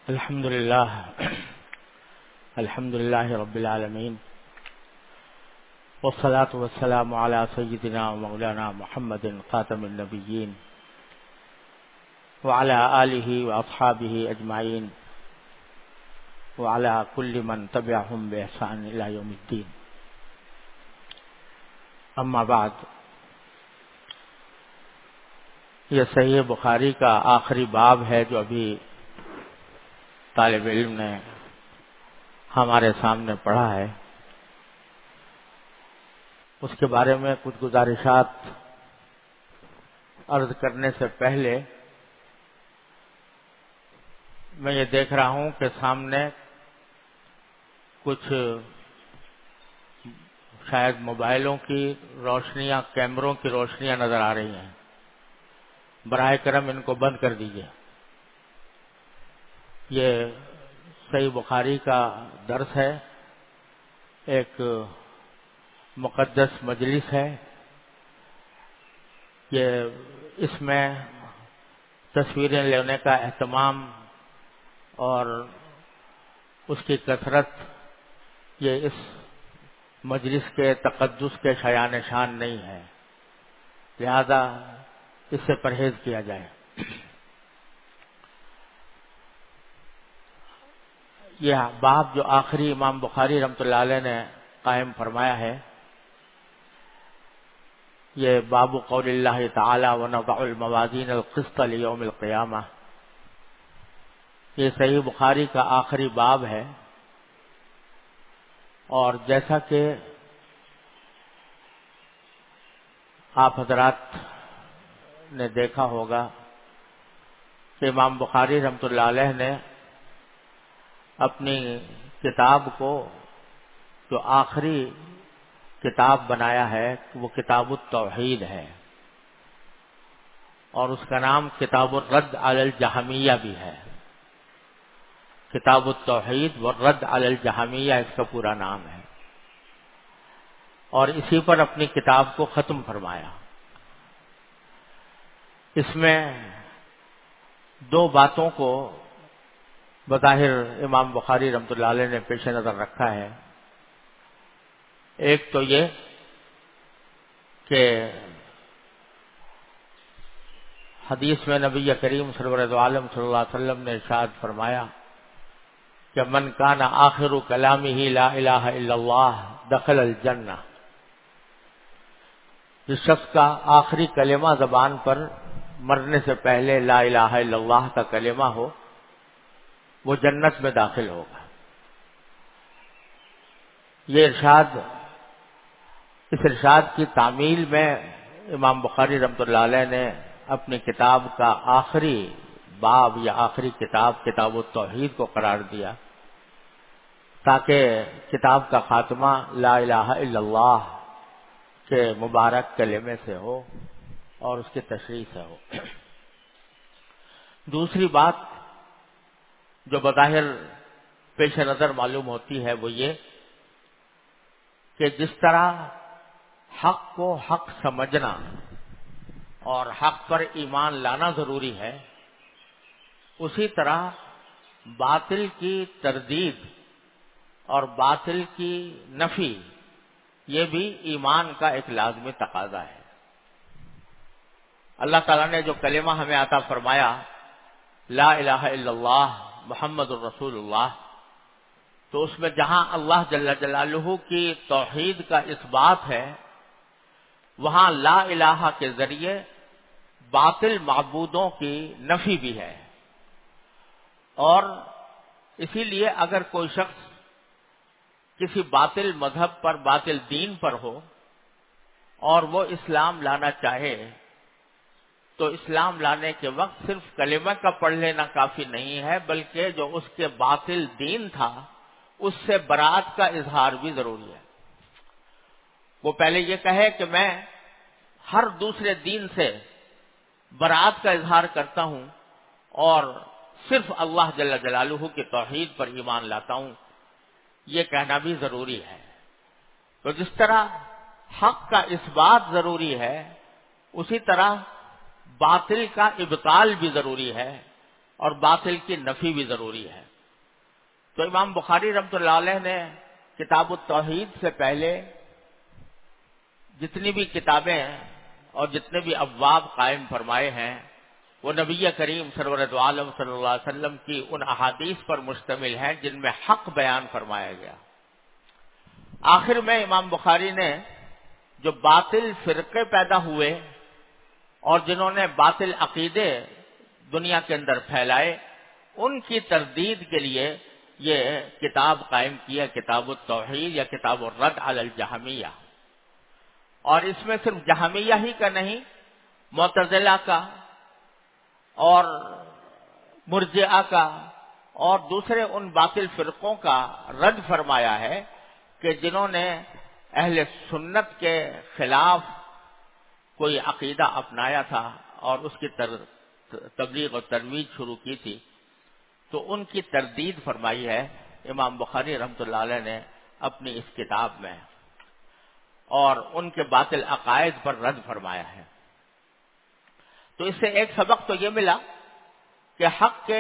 الحمد لله رب العالمين والصلاة والسلام على سيدنا ومولانا محمد خاتم النبيين وعلى آله وأصحابه أجمعين وعلى كل من تبعهم بإحسان إلى يوم الدين. اما بعد، یہ صحیح بخاری کا آخری باب ہے جو ابھی طالب علم نے ہمارے سامنے پڑھا ہے. اس کے بارے میں کچھ گزارشات عرض کرنے سے پہلے میں یہ دیکھ رہا ہوں کہ سامنے کچھ شاید موبائلوں کی روشنیاں، کیمروں کی روشنیاں نظر آ رہی ہیں. براہ کرم ان کو بند کر دیجیے. یہ صحیح بخاری کا درس ہے، ایک مقدس مجلس ہے. یہ اس میں تصویریں لینے کا اہتمام اور اس کی کثرت یہ اس مجلس کے تقدس کے شایان شان نہیں ہے، لہذا اس سے پرہیز کیا جائے. یہ باب جو آخری امام بخاری رحمۃ اللہ علیہ نے قائم فرمایا ہے، یہ باب قول اللہ تعالی ونضع الموازین القسط لیوم القیامہ، یہ صحیح بخاری کا آخری باب ہے. اور جیسا کہ آپ حضرات نے دیکھا ہوگا کہ امام بخاری رحمۃ اللہ علیہ نے اپنی کتاب کو جو آخری کتاب بنایا ہے وہ کتاب التوحید ہے، اور اس کا نام کتاب الرد علی الجہمیہ بھی ہے. کتاب التوحید والرد علی الجہمیہ اس کا پورا نام ہے، اور اسی پر اپنی کتاب کو ختم فرمایا. اس میں دو باتوں کو بظاہر امام بخاری رحمۃ اللہ علیہ نے پیش نظر رکھا ہے. ایک تو یہ کہ حدیث میں نبی کریم سرور دو عالم صلی اللہ علیہ وسلم نے ارشاد فرمایا کہ من کان آخر کلامہ لا الہ الا اللہ دخل الجنہ، جس شخص کا آخری کلمہ زبان پر مرنے سے پہلے لا الہ الا اللہ کا کلمہ ہو وہ جنت میں داخل ہوگا. یہ ارشاد، اس ارشاد کی تعمیل میں امام بخاری رحمۃ اللہ علیہ نے اپنی کتاب کا آخری باب یا آخری کتاب کتاب التوحید کو قرار دیا تاکہ کتاب کا خاتمہ لا الہ الا اللہ کے مبارک کلمے سے ہو اور اس کی تشریح سے ہو. دوسری بات جو بظاہر پیش نظر معلوم ہوتی ہے وہ یہ کہ جس طرح حق کو حق سمجھنا اور حق پر ایمان لانا ضروری ہے، اسی طرح باطل کی تردید اور باطل کی نفی یہ بھی ایمان کا ایک لازمی تقاضا ہے. اللہ تعالیٰ نے جو کلمہ ہمیں عطا فرمایا لا الہ الا اللہ محمد الرسول اللہ، تو اس میں جہاں اللہ جل جلالہ کی توحید کا اثبات ہے، وہاں لا الہ کے ذریعے باطل معبودوں کی نفی بھی ہے. اور اسی لیے اگر کوئی شخص کسی باطل مذہب پر، باطل دین پر ہو اور وہ اسلام لانا چاہے تو اسلام لانے کے وقت صرف کلمہ کا پڑھ لینا کافی نہیں ہے، بلکہ جو اس کے باطل دین تھا اس سے برات کا اظہار بھی ضروری ہے. وہ پہلے یہ کہے کہ میں ہر دوسرے دین سے برات کا اظہار کرتا ہوں اور صرف اللہ جل جلالہ کی توحید پر ایمان لاتا ہوں، یہ کہنا بھی ضروری ہے. تو جس طرح حق کا اثبات ضروری ہے، اسی طرح باطل کا ابطال بھی ضروری ہے. اور باطل کی نفی بھی ضروری ہے۔ تو امام بخاری رحمۃ اللہ علیہ نے کتاب التوحید سے پہلے جتنی بھی کتابیں اور جتنے بھی ابواب قائم فرمائے ہیں وہ نبی کریم سرور دو عالم صلی اللہ علیہ وسلم کی ان احادیث پر مشتمل ہیں جن میں حق بیان فرمایا گیا۔ آخر میں امام بخاری نے جو باطل فرقے پیدا ہوئے اور جنہوں نے باطل عقیدے دنیا کے اندر پھیلائے ان کی تردید کے لیے یہ کتاب قائم کیا، کتاب التوحید یا کتاب الرد علی الجہمیہ۔ اور اس میں صرف جہمیہ ہی کا نہیں، معتزلہ کا اور مرجئہ کا اور دوسرے ان باطل فرقوں کا رد فرمایا ہے کہ جنہوں نے اہل سنت کے خلاف کوئی عقیدہ اپنایا تھا اور اس کی تبلیغ و ترویج شروع کی تھی، تو ان کی تردید فرمائی ہے امام بخاری رحمۃ اللہ علیہ نے اپنی اس کتاب میں، اور ان کے باطل عقائد پر رد فرمایا ہے۔ تو اس سے ایک سبق تو یہ ملا کہ حق کے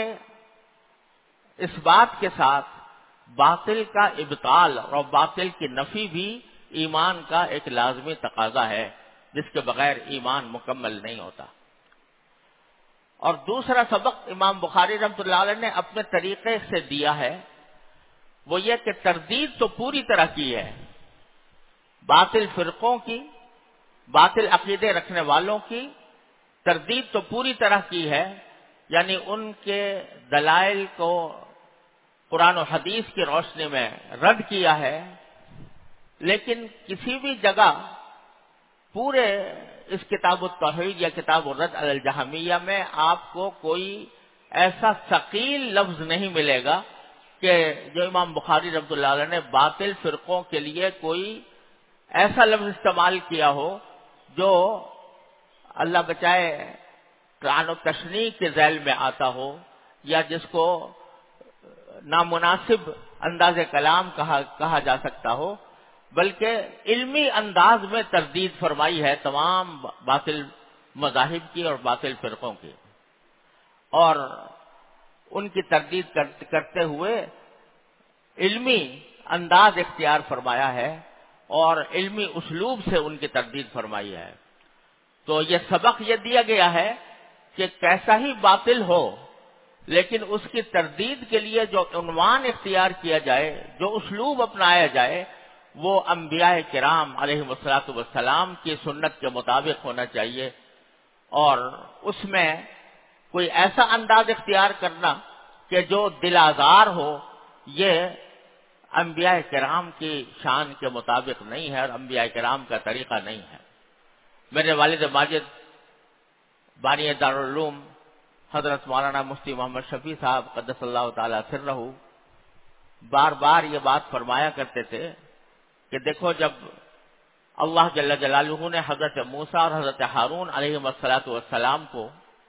اس بات کے ساتھ باطل کا ابطال اور باطل کی نفی بھی ایمان کا ایک لازمی تقاضا ہے، جس کے بغیر ایمان مکمل نہیں ہوتا۔ اور دوسرا سبق امام بخاری رحمۃ اللہ علیہ نے اپنے طریقے سے دیا ہے وہ یہ کہ تردید تو پوری طرح کی ہے، باطل فرقوں کی، باطل عقیدے رکھنے والوں کی تردید تو پوری طرح کی ہے، یعنی ان کے دلائل کو قرآن و حدیث کی روشنی میں رد کیا ہے، لیکن کسی بھی جگہ پورے اس کتاب التوحید یا کتاب الرد علی الجہمیہ میں آپ کو کوئی ایسا ثقیل لفظ نہیں ملے گا کہ جو امام بخاری رحمۃ اللہ علیہ نے باطل فرقوں کے لیے کوئی ایسا لفظ استعمال کیا ہو جو اللہ بچائے طعن و تشنیع کے ذیل میں آتا ہو، یا جس کو نامناسب انداز کلام کہا جا سکتا ہو، بلکہ علمی انداز میں تردید فرمائی ہے تمام باطل مذاہب کی اور باطل فرقوں کی، اور ان کی تردید کرتے ہوئے علمی انداز اختیار فرمایا ہے اور علمی اسلوب سے ان کی تردید فرمائی ہے۔ تو یہ سبق یہ دیا گیا ہے کہ کیسا ہی باطل ہو لیکن اس کی تردید کے لیے جو عنوان اختیار کیا جائے، جو اسلوب اپنایا جائے، وہ انبیاء کرام علیہم الصلوۃ والسلام کی سنت کے مطابق ہونا چاہیے، اور اس میں کوئی ایسا انداز اختیار کرنا کہ جو دل آزار ہو، یہ انبیاء کرام کی شان کے مطابق نہیں ہے اور انبیاء کرام کا طریقہ نہیں ہے۔ میرے والد ماجد بانی دارالعلوم حضرت مولانا مفتی محمد شفیع صاحب قدس اللہ تعالی سرہ بار بار یہ بات فرمایا کرتے تھے کہ دیکھو، جب اللہ جل جلالہ نے حضرت موسیٰ اور حضرت ہارون علیہم الصلوۃ والسلام کو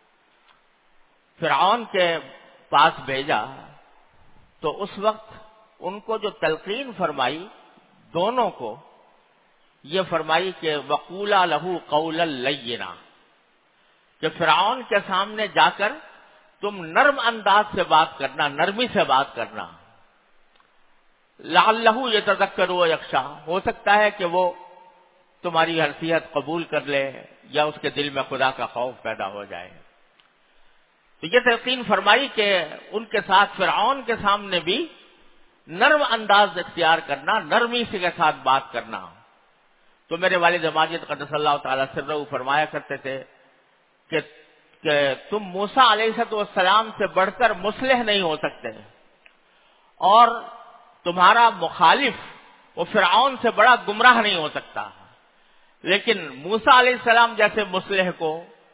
فرعون کے پاس بھیجا تو اس وقت ان کو جو تلقین فرمائی دونوں کو، یہ فرمائی کہ وقولا لہو قولا لینا، کہ فرعون کے سامنے جا کر تم نرم انداز سے بات کرنا، نرمی سے بات کرنا، لعلہ یتذکر و یخشی، ہو سکتا ہے کہ وہ تمہاری حیثیت قبول کر لے یا اس کے دل میں خدا کا خوف پیدا ہو جائے۔ تو یہ تلقین فرمائی کہ ان کے ساتھ فرعون کے سامنے بھی نرم انداز اختیار کرنا، نرمی سے کے ساتھ بات کرنا۔ تو میرے والد ماجد قدس اللہ تعالی سرہ فرمایا کرتے تھے کہ تم موسیٰ علیہ السلام سے بڑھ کر مصلح نہیں ہو سکتے، اور تمہارا مخالف وہ فرعون سے بڑا گمراہ نہیں ہو سکتا، لیکن موسیٰ علیہ السلام جیسے مصلح کو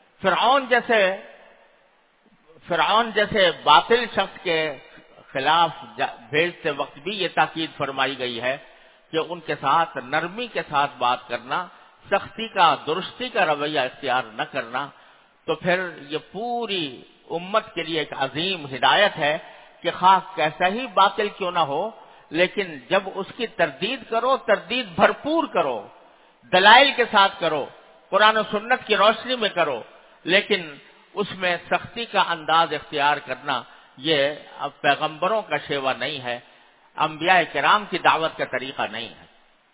فرعون جیسے باطل شخص کے خلاف بھیجتے وقت بھی یہ تاکید فرمائی گئی ہے کہ ان کے ساتھ نرمی کے ساتھ بات کرنا، سختی کا، درستی کا رویہ اختیار نہ کرنا۔ تو پھر یہ پوری امت کے لیے ایک عظیم ہدایت ہے کہ خواہ کیسا ہی باطل کیوں نہ ہو، لیکن جب اس کی تردید کرو، تردید بھرپور کرو، دلائل کے ساتھ کرو، قرآن و سنت کی روشنی میں کرو، لیکن اس میں سختی کا انداز اختیار کرنا یہ اب پیغمبروں کا شیوا نہیں ہے، انبیاء کرام کی دعوت کا طریقہ نہیں ہے۔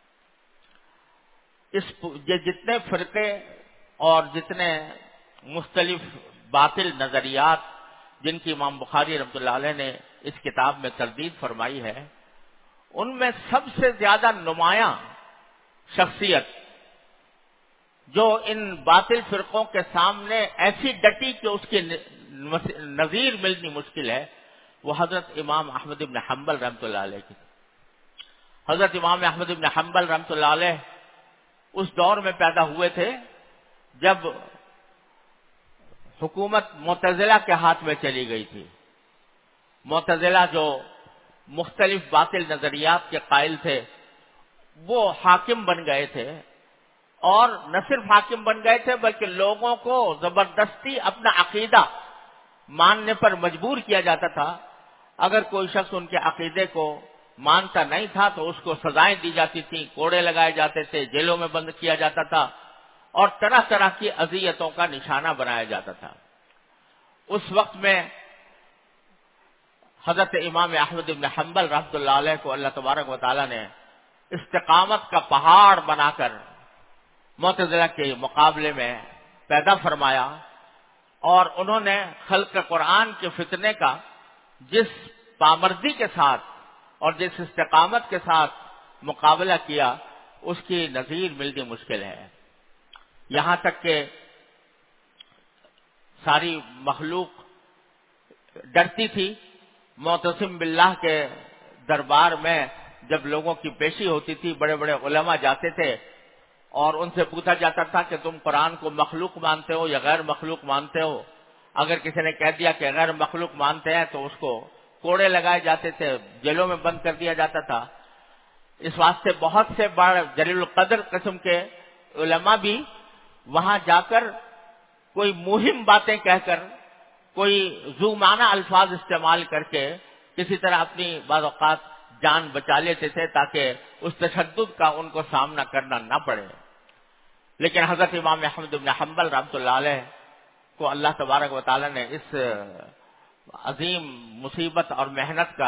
یہ جتنے فرقے اور جتنے مختلف باطل نظریات جن کی امام بخاری رحمۃ اللہ علیہ نے اس کتاب میں تردید فرمائی ہے، ان میں سب سے زیادہ نمایاں شخصیت جو ان باطل فرقوں کے سامنے ایسی ڈٹی کہ اس کی نظیر ملنی مشکل ہے، وہ حضرت امام احمد بن حنبل رحمۃ اللہ علیہ کی۔ حضرت امام احمد بن حنبل رحمۃ اللہ علیہ اس دور میں پیدا ہوئے تھے جب حکومت معتزلہ کے ہاتھ میں چلی گئی تھی۔ معتزلہ جو مختلف باطل نظریات کے قائل تھے، وہ حاکم بن گئے تھے، اور نہ صرف حاکم بن گئے تھے بلکہ لوگوں کو زبردستی اپنا عقیدہ ماننے پر مجبور کیا جاتا تھا۔ اگر کوئی شخص ان کے عقیدے کو مانتا نہیں تھا تو اس کو سزائیں دی جاتی تھیں، کوڑے لگائے جاتے تھے، جیلوں میں بند کیا جاتا تھا، اور طرح طرح کی اذیتوں کا نشانہ بنایا جاتا تھا۔ اس وقت میں حضرت امام احمد بن حنبل رحمۃ اللہ علیہ کو اللہ تبارک و تعالی نے استقامت کا پہاڑ بنا کر معتزلہ کے مقابلے میں پیدا فرمایا، اور انہوں نے خلق قرآن کے فتنے کا جس پامردی کے ساتھ اور جس استقامت کے ساتھ مقابلہ کیا، اس کی نظیر ملنی مشکل ہے۔ یہاں تک کہ ساری مخلوق ڈرتی تھی۔ معتصم باللہ کے دربار میں جب لوگوں کی پیشی ہوتی تھی، بڑے بڑے علماء جاتے تھے اور ان سے پوچھا جاتا تھا کہ تم قرآن کو مخلوق مانتے ہو یا غیر مخلوق مانتے ہو؟ اگر کسی نے کہہ دیا کہ غیر مخلوق مانتے ہیں تو اس کو کوڑے لگائے جاتے تھے، جیلوں میں بند کر دیا جاتا تھا۔ اس واسطے بہت سے بڑے جلیل القدر قسم کے علماء بھی وہاں جا کر کوئی مہم باتیں کہہ کر، کوئی ذو معنی الفاظ استعمال کر کے کسی طرح اپنی بعض اوقات جان بچا لیتے تھے تاکہ اس تشدد کا ان کو سامنا کرنا نہ پڑے۔ لیکن حضرت امام احمد بن حنبل رحمۃ اللہ علیہ کو اللہ تبارک و تعالی نے اس عظیم مصیبت اور محنت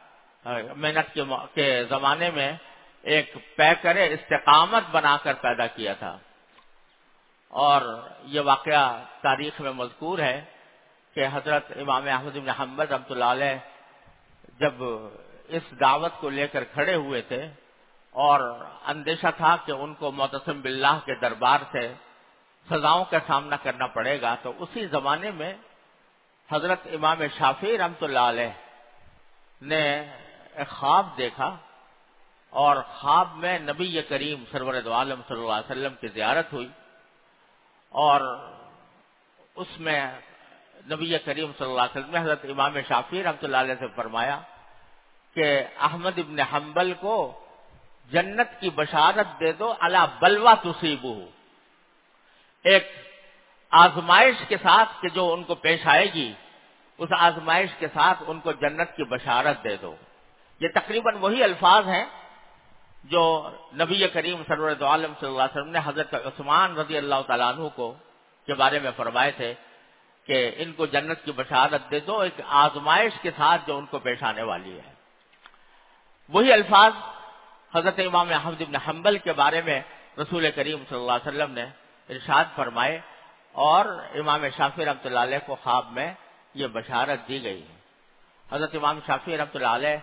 کے زمانے میں ایک پیکر استقامت بنا کر پیدا کیا تھا۔ اور یہ واقعہ تاریخ میں مذکور ہے کہ حضرت امام احمد بن حنبل رحمۃ اللہ علیہ جب اس دعوت کو لے کر کھڑے ہوئے تھے اور اندیشہ تھا کہ ان کو معتصم باللہ کے دربار سے سزاؤں کا سامنا کرنا پڑے گا، تو اسی زمانے میں حضرت امام شافعی رحمۃ اللہ علیہ نے ایک خواب دیکھا، اور خواب میں نبی کریم سرور دو عالم صلی اللہ علیہ وسلم کی زیارت ہوئی، اور اس میں نبی کریم صلی اللہ علیہ وسلم نے حضرت امام شافعی رحمۃ اللہ علیہ سے فرمایا کہ احمد ابن حنبل کو جنت کی بشارت دے دو علی بلوہ تصیبہ، ایک آزمائش کے ساتھ کہ جو ان کو پیش آئے گی، اس آزمائش کے ساتھ ان کو جنت کی بشارت دے دو۔ یہ تقریباً وہی الفاظ ہیں جو نبی کریم سرور دو عالم صلی اللہ علیہ وسلم نے حضرت عثمان رضی اللہ تعالیٰ عنہ کو کے بارے میں فرمائے تھے کہ ان کو جنت کی بشارت دے دو ایک آزمائش کے ساتھ جو ان کو پیش آنے والی ہے۔ وہی الفاظ حضرت امام احمد بن حنبل کے بارے میں رسول کریم صلی اللہ علیہ وسلم نے ارشاد فرمائے، اور امام شافعی رحمۃ اللہ علیہ کو خواب میں یہ بشارت دی گئی۔ حضرت امام شافعی رحمۃ اللہ علیہ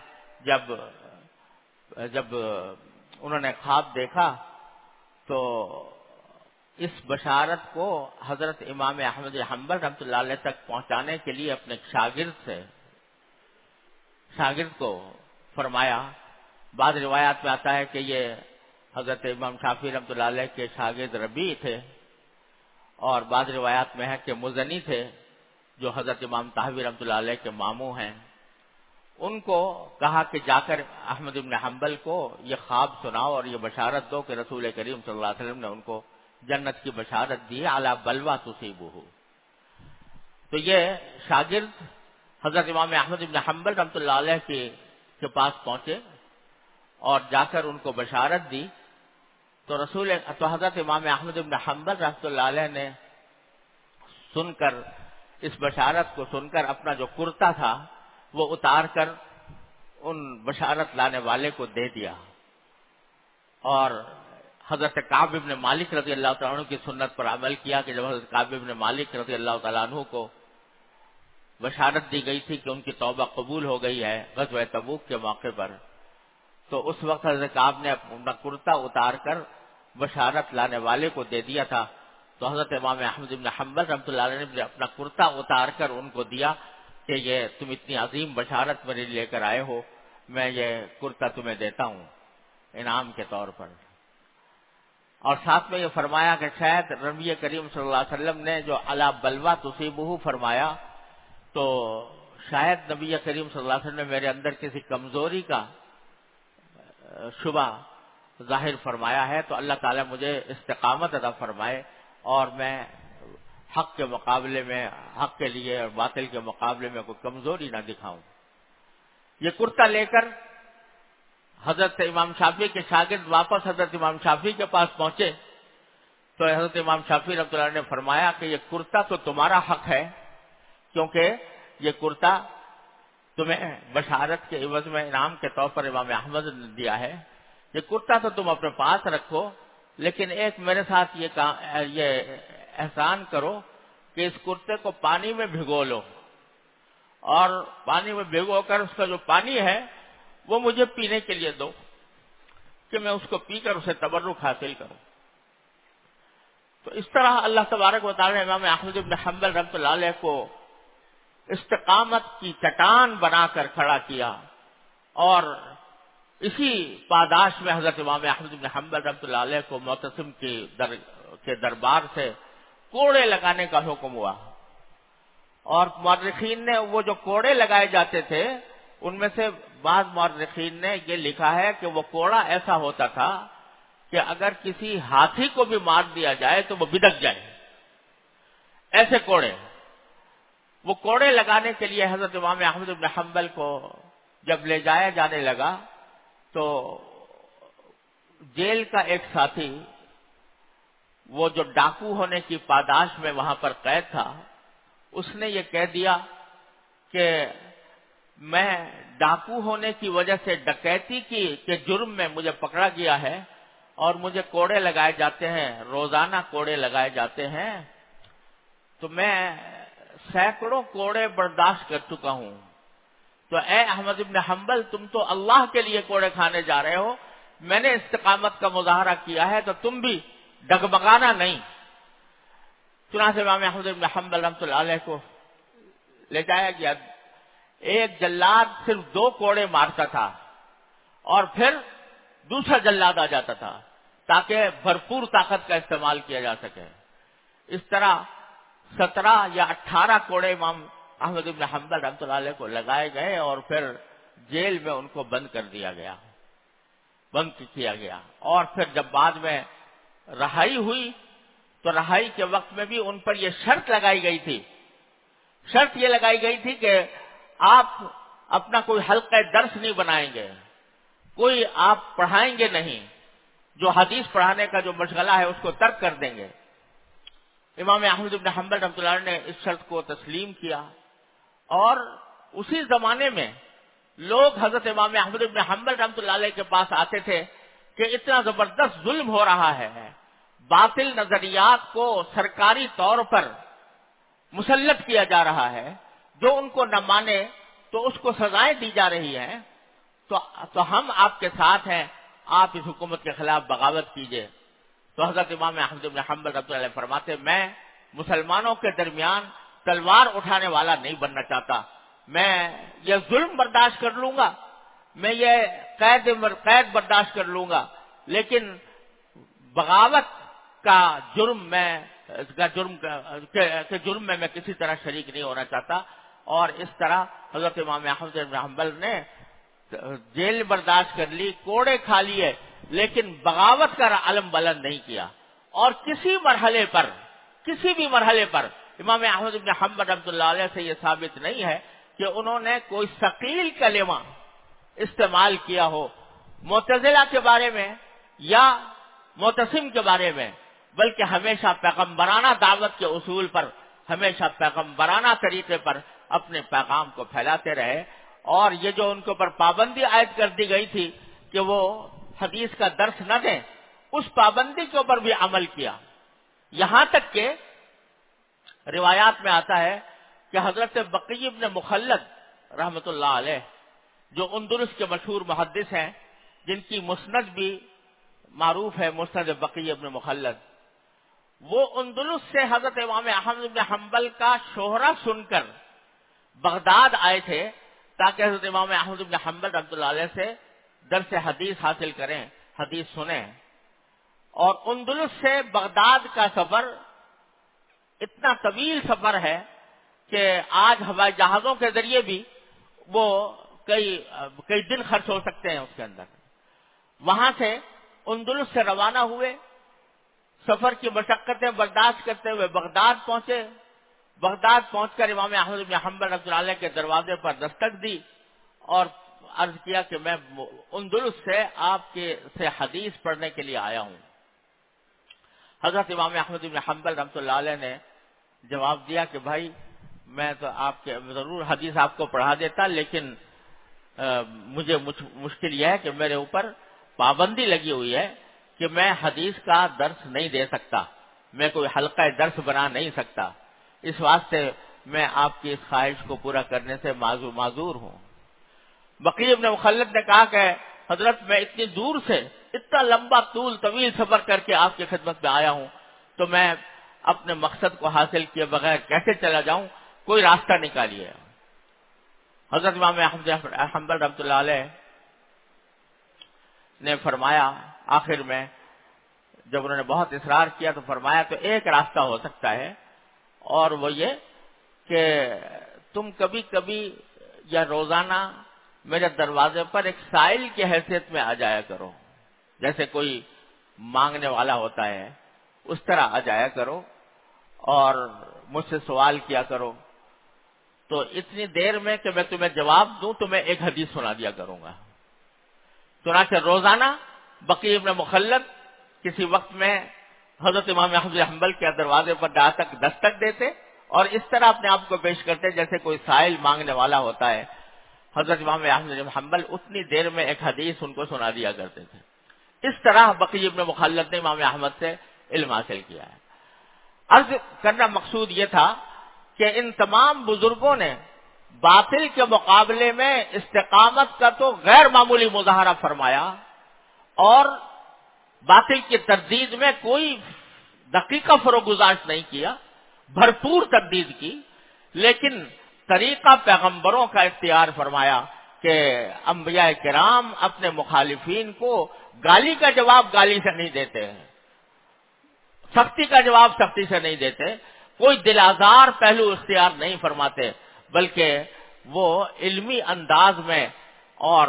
جب انہوں نے خواب دیکھا تو اس بشارت کو حضرت امام احمد حنبل رحمۃ اللہ علیہ تک پہنچانے کے لیے اپنے شاگرد کو فرمایا۔ بعض روایات میں آتا ہے کہ یہ حضرت امام شافعی رحمۃ اللہ علیہ کے شاگرد ربیع تھے، اور بعض روایات میں ہے کہ مزنی تھے جو حضرت امام طحاوی رحمۃ اللہ علیہ کے ماموں ہیں۔ ان کو کہا کہ جا کر احمد بن حنبل کو یہ خواب سناؤ اور یہ بشارت دو کہ رسول کریم صلی اللہ علیہ وسلم نے ان کو جنت کی بشارت دی اعلی بلوہ تصیبہ۔ تو یہ شاگرد حضرت امام احمد بن حنبل رحمۃ اللہ علیہ کے پاس پہنچے اور جا کر ان کو بشارت دی، تو حضرت امام احمد بن حنبل رحمۃ اللہ علیہ نے سن کر اس بشارت کو سن کر اپنا جو کرتا تھا وہ اتار کر ان بشارت لانے والے کو دے دیا، اور حضرت کعب بن مالک رضی اللہ تعالیٰ عنہ کی سنت پر عمل کیا کہ جب حضرت کعب بن مالک رضی اللہ تعالیٰ عنہ کو بشارت دی گئی تھی کہ ان کی توبہ قبول ہو گئی ہے غزوہ تبوک کے موقع پر، تو اس وقت حضرت کعب نے اپنا کرتا اتار کر بشارت لانے والے کو دے دیا تھا، تو حضرت امام احمد بن حنبل رحمۃ اللہ علیہ نے اپنا کرتا اتار کر ان کو دیا کہ یہ تم اتنی عظیم بشارت میرے لے کر آئے ہو، میں یہ کرتا تمہیں دیتا ہوں انعام کے طور پر۔ اور ساتھ میں یہ فرمایا کہ شاید نبی کریم صلی اللہ علیہ وسلم نے جو الا بلوا تصیبہ فرمایا، تو شاید نبی کریم صلی اللہ علیہ وسلم نے میرے اندر کسی کمزوری کا شبہ ظاہر فرمایا ہے، تو اللہ تعالیٰ مجھے استقامت عطا فرمائے اور میں حق کے مقابلے میں، حق کے لیے اور باطل کے مقابلے میں کوئی کمزوری نہ دکھاؤں۔ یہ کرتا لے کر حضرت امام شافعی کے شاگرد واپس حضرت امام شافعی کے پاس پہنچے، تو حضرت امام شافعی رحمۃ اللہ نے فرمایا کہ یہ کرتا تو تمہارا حق ہے، کیونکہ یہ کرتا تمہیں بشارت کے عوض میں انعام کے طور پر امام احمد نے دیا ہے، یہ کرتا تو تم اپنے پاس رکھو، لیکن ایک میرے ساتھ یہ احسان کرو کہ اس کرتے کو پانی میں بھگو لو، اور پانی میں بھگو کر اس کا جو پانی ہے وہ مجھے پینے کے لیے دو کہ میں اس کو پی کر اسے تبرک حاصل کروں۔ تو اس طرح اللہ تبارک و تعالی نے امام احمد بن حنبل رحمۃ اللہ علیہ کو استقامت کی چٹان بنا کر کھڑا کیا، اور اسی پاداش میں حضرت امام احمد بن حنبل رحمۃ اللہ علیہ کو معتصم کے دربار سے کوڑے لگانے کا حکم ہوا، اور مورخین نے وہ جو کوڑے لگائے جاتے تھے ان میں سے بعض مورخین نے یہ لکھا ہے کہ وہ کوڑا ایسا ہوتا تھا کہ اگر کسی ہاتھی کو بھی مار دیا جائے تو وہ بدک جائے، ایسے کوڑے۔ وہ کوڑے لگانے کے لیے حضرت امام احمد بن حنبل کو جب لے جایا جانے لگا تو جیل کا ایک ساتھی، وہ جو ڈاکو ہونے کی پاداش میں وہاں پر قید تھا، اس نے یہ کہہ دیا کہ میں ڈاکو ہونے کی وجہ سے ڈکیتی کے جرم میں مجھے پکڑا گیا ہے اور مجھے کوڑے لگائے جاتے ہیں، روزانہ کوڑے لگائے جاتے ہیں، تو میں سینکڑوں کوڑے برداشت کر چکا ہوں، تو اے احمد بن حنبل تم تو اللہ کے لیے کوڑے کھانے جا رہے ہو، میں نے استقامت کا مظاہرہ کیا ہے تو تم بھی ڈگمگانا نہیں۔ چنانچہ امام احمد بن حنبل رحمۃ اللہ علیہ کو لے جایا گیا۔ ایک جلاد صرف 2 کوڑے مارتا تھا اور پھر دوسرا جلاد آ جاتا تھا تاکہ بھرپور طاقت کا استعمال کیا جا سکے۔ اس طرح 17 یا 18 کوڑے امام احمد بن حنبل رحمۃ اللہ علیہ کو لگائے گئے اور پھر جیل میں ان کو بند کیا گیا، اور پھر جب بعد میں رہائی ہوئی تو رہائی کے وقت میں بھی ان پر یہ شرط لگائی گئی تھی، شرط یہ لگائی گئی تھی کہ آپ اپنا کوئی حلقہ درس نہیں بنائیں گے، کوئی آپ پڑھائیں گے نہیں، جو حدیث پڑھانے کا جو مشغلہ ہے اس کو ترک کر دیں گے۔ امام احمد بن حنبل رحمۃ اللہ علیہ نے اس شرط کو تسلیم کیا، اور اسی زمانے میں لوگ حضرت امام احمد بن حنبل رحمۃ اللہ علیہ کے پاس آتے تھے کہ اتنا زبردست ظلم ہو رہا ہے، باطل نظریات کو سرکاری طور پر مسلط کیا جا رہا ہے، جو ان کو نہ مانے تو اس کو سزائیں دی جا رہی ہیں، تو ہم آپ کے ساتھ ہیں، آپ اس حکومت کے خلاف بغاوت کیجیے۔ تو حضرت امام احمد بن حنبل رحمۃ اللہ علیہ فرماتے میں مسلمانوں کے درمیان تلوار اٹھانے والا نہیں بننا چاہتا، میں یہ ظلم برداشت کر لوں گا، میں یہ قید برداشت کر لوں گا، لیکن بغاوت کا جرم میں کسی طرح شریک نہیں ہونا چاہتا۔ اور اس طرح حضرت امام احمد بن حنبل نے جیل برداشت کر لی، کوڑے کھا لیے، لیکن بغاوت کا علم بلند نہیں کیا، اور کسی بھی مرحلے پر امام احمد بن حنبل رحمۃ اللہ علیہ سے یہ ثابت نہیں ہے کہ انہوں نے کوئی ثقیل کلمہ استعمال کیا ہو معتزلہ کے بارے میں یا معتصم کے بارے میں، بلکہ ہمیشہ پیغمبرانہ دعوت کے اصول پر ہمیشہ پیغمبرانہ طریقے پر اپنے پیغام کو پھیلاتے رہے، اور یہ جو ان کے اوپر پابندی عائد کر دی گئی تھی کہ وہ حدیث کا درس نہ دیں، اس پابندی کے اوپر بھی عمل کیا۔ یہاں تک کہ روایات میں آتا ہے کہ حضرت بقی ابن مخلد رحمۃ اللہ علیہ، جو اندلس کے مشہور محدث ہیں، جن کی مسند بھی معروف ہے، مسند بقی ابن مخلد، وہ اندلس سے حضرت امام احمد بن حنبل کا شہرہ سن کر بغداد آئے تھے تاکہ حضرت امام احمد بن حنبل رحمۃ اللہ علیہ سے درس حدیث حاصل کریں، حدیث سنیں۔ اور اندلس سے بغداد کا سفر اتنا طویل سفر ہے کہ آج ہوائی جہازوں کے ذریعے بھی وہ کئی دن خرچ ہو سکتے ہیں اس کے اندر۔ وہاں سے اندلس سے روانہ ہوئے، سفر کی مشقتیں برداشت کرتے ہوئے بغداد پہنچے۔ بغداد پہنچ کر امام احمد بن حنبل رحمۃ اللہ علیہ کے دروازے پر دستک دی اور عرض کیا کہ میں اندلس سے آپ کے سے حدیث پڑھنے کے لیے آیا ہوں۔ حضرت امام احمد بن حنبل رحمۃ اللہ علیہ نے جواب دیا کہ بھائی میں تو آپ کے ضرور حدیث آپ کو پڑھا دیتا، لیکن مجھے مشکل یہ ہے کہ میرے اوپر پابندی لگی ہوئی ہے کہ میں حدیث کا درس نہیں دے سکتا، میں کوئی حلقہ درس بنا نہیں سکتا، اس واسطے میں آپ کی اس خواہش کو پورا کرنے سے معذور ہوں۔ بقی ابن مخلد نے کہا کہ حضرت میں اتنی دور سے اتنا لمبا طویل سفر کر کے آپ کی خدمت میں آیا ہوں، تو میں اپنے مقصد کو حاصل کیے بغیر کیسے چلا جاؤں، کوئی راستہ نکالیے۔ حضرت امام احمد حنبل رحمۃ اللہ علیہ نے فرمایا، آخر میں جب انہوں نے بہت اصرار کیا تو فرمایا تو ایک راستہ ہو سکتا ہے، اور وہ یہ کہ تم کبھی کبھی یا روزانہ میرے دروازے پر ایک سائل کی حیثیت میں آ جایا کرو، جیسے کوئی مانگنے والا ہوتا ہے اس طرح آ جایا کرو اور مجھ سے سوال کیا کرو، تو اتنی دیر میں کہ میں تمہیں جواب دوں تو میں ایک حدیث سنا دیا کروں گا۔ چنانچہ روزانہ بقی ابن مخلد کسی وقت میں حضرت امام احمد بن حنبل کے دروازے پر دستک دیتے اور اس طرح اپنے آپ کو پیش کرتے جیسے کوئی سائل مانگنے والا ہوتا ہے۔ حضرت امام احمد بن حنبل اتنی دیر میں ایک حدیث ان کو سنا دیا کرتے تھے۔ اس طرح بقی ابن مخلد نے امام احمد سے علم حاصل کیا ہے۔ عرض کرنا مقصود یہ تھا کہ ان تمام بزرگوں نے باطل کے مقابلے میں استقامت کا تو غیر معمولی مظاہرہ فرمایا اور باطل کی تردید میں کوئی دقیقہ فروگزاشت نہیں کیا، بھرپور تردید کی، لیکن طریقہ پیغمبروں کا اختیار فرمایا کہ انبیاء کرام اپنے مخالفین کو گالی کا جواب گالی سے نہیں دیتے ہیں، سختی کا جواب سختی سے نہیں دیتے، کوئی دل آزار پہلو اختیار نہیں فرماتے، بلکہ وہ علمی انداز میں اور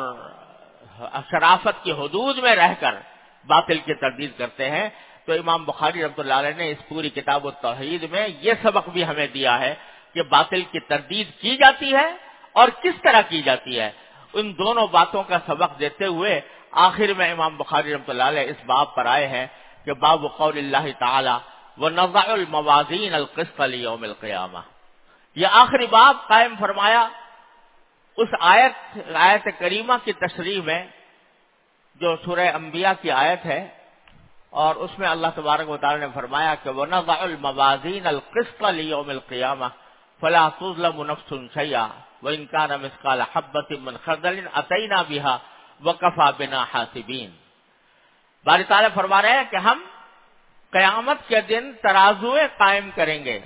شرافت کی حدود میں رہ کر باطل کی تردید کرتے ہیں۔ تو امام بخاری رحمۃ اللہ علیہ نے اس پوری کتاب التوحید میں یہ سبق بھی ہمیں دیا ہے کہ باطل کی تردید کی جاتی ہے اور کس طرح کی جاتی ہے۔ ان دونوں باتوں کا سبق دیتے ہوئے آخر میں امام بخاری رحمۃ اللہ علیہ اس باب پر آئے ہیں کہ باب قول اللہ تعالی وَنَضَعُ الْمَوَازِينَ الْقِسْطَ لِيَوْمِ الْقِيَامَةِ، یہ آخری باب قائم فرمایا اس آیت کریمہ کی تشریح میں جو سورہ انبیاء کی آیت ہے، اور اس میں اللہ تبارک و تعالی نے فرمایا کہ وَنَضَعُ الْمَوَازِينَ الْقِسْطَ لِيَوْمِ الْقِيَامَةِ فَلَا تُظْلَمُ نَفْسٌ شَيْئًا وَإِنْ كَانَ مِثْقَالَ حَبَّةٍ مِّنْ خَرْدَلٍ أَتَيْنَا بِهَا وَكَفَىٰ بِنَا حَاسِبِينَ۔ باری تعالیٰ فرما رہے ہیں کہ ہم قیامت کے دن ترازویں قائم کریں گے،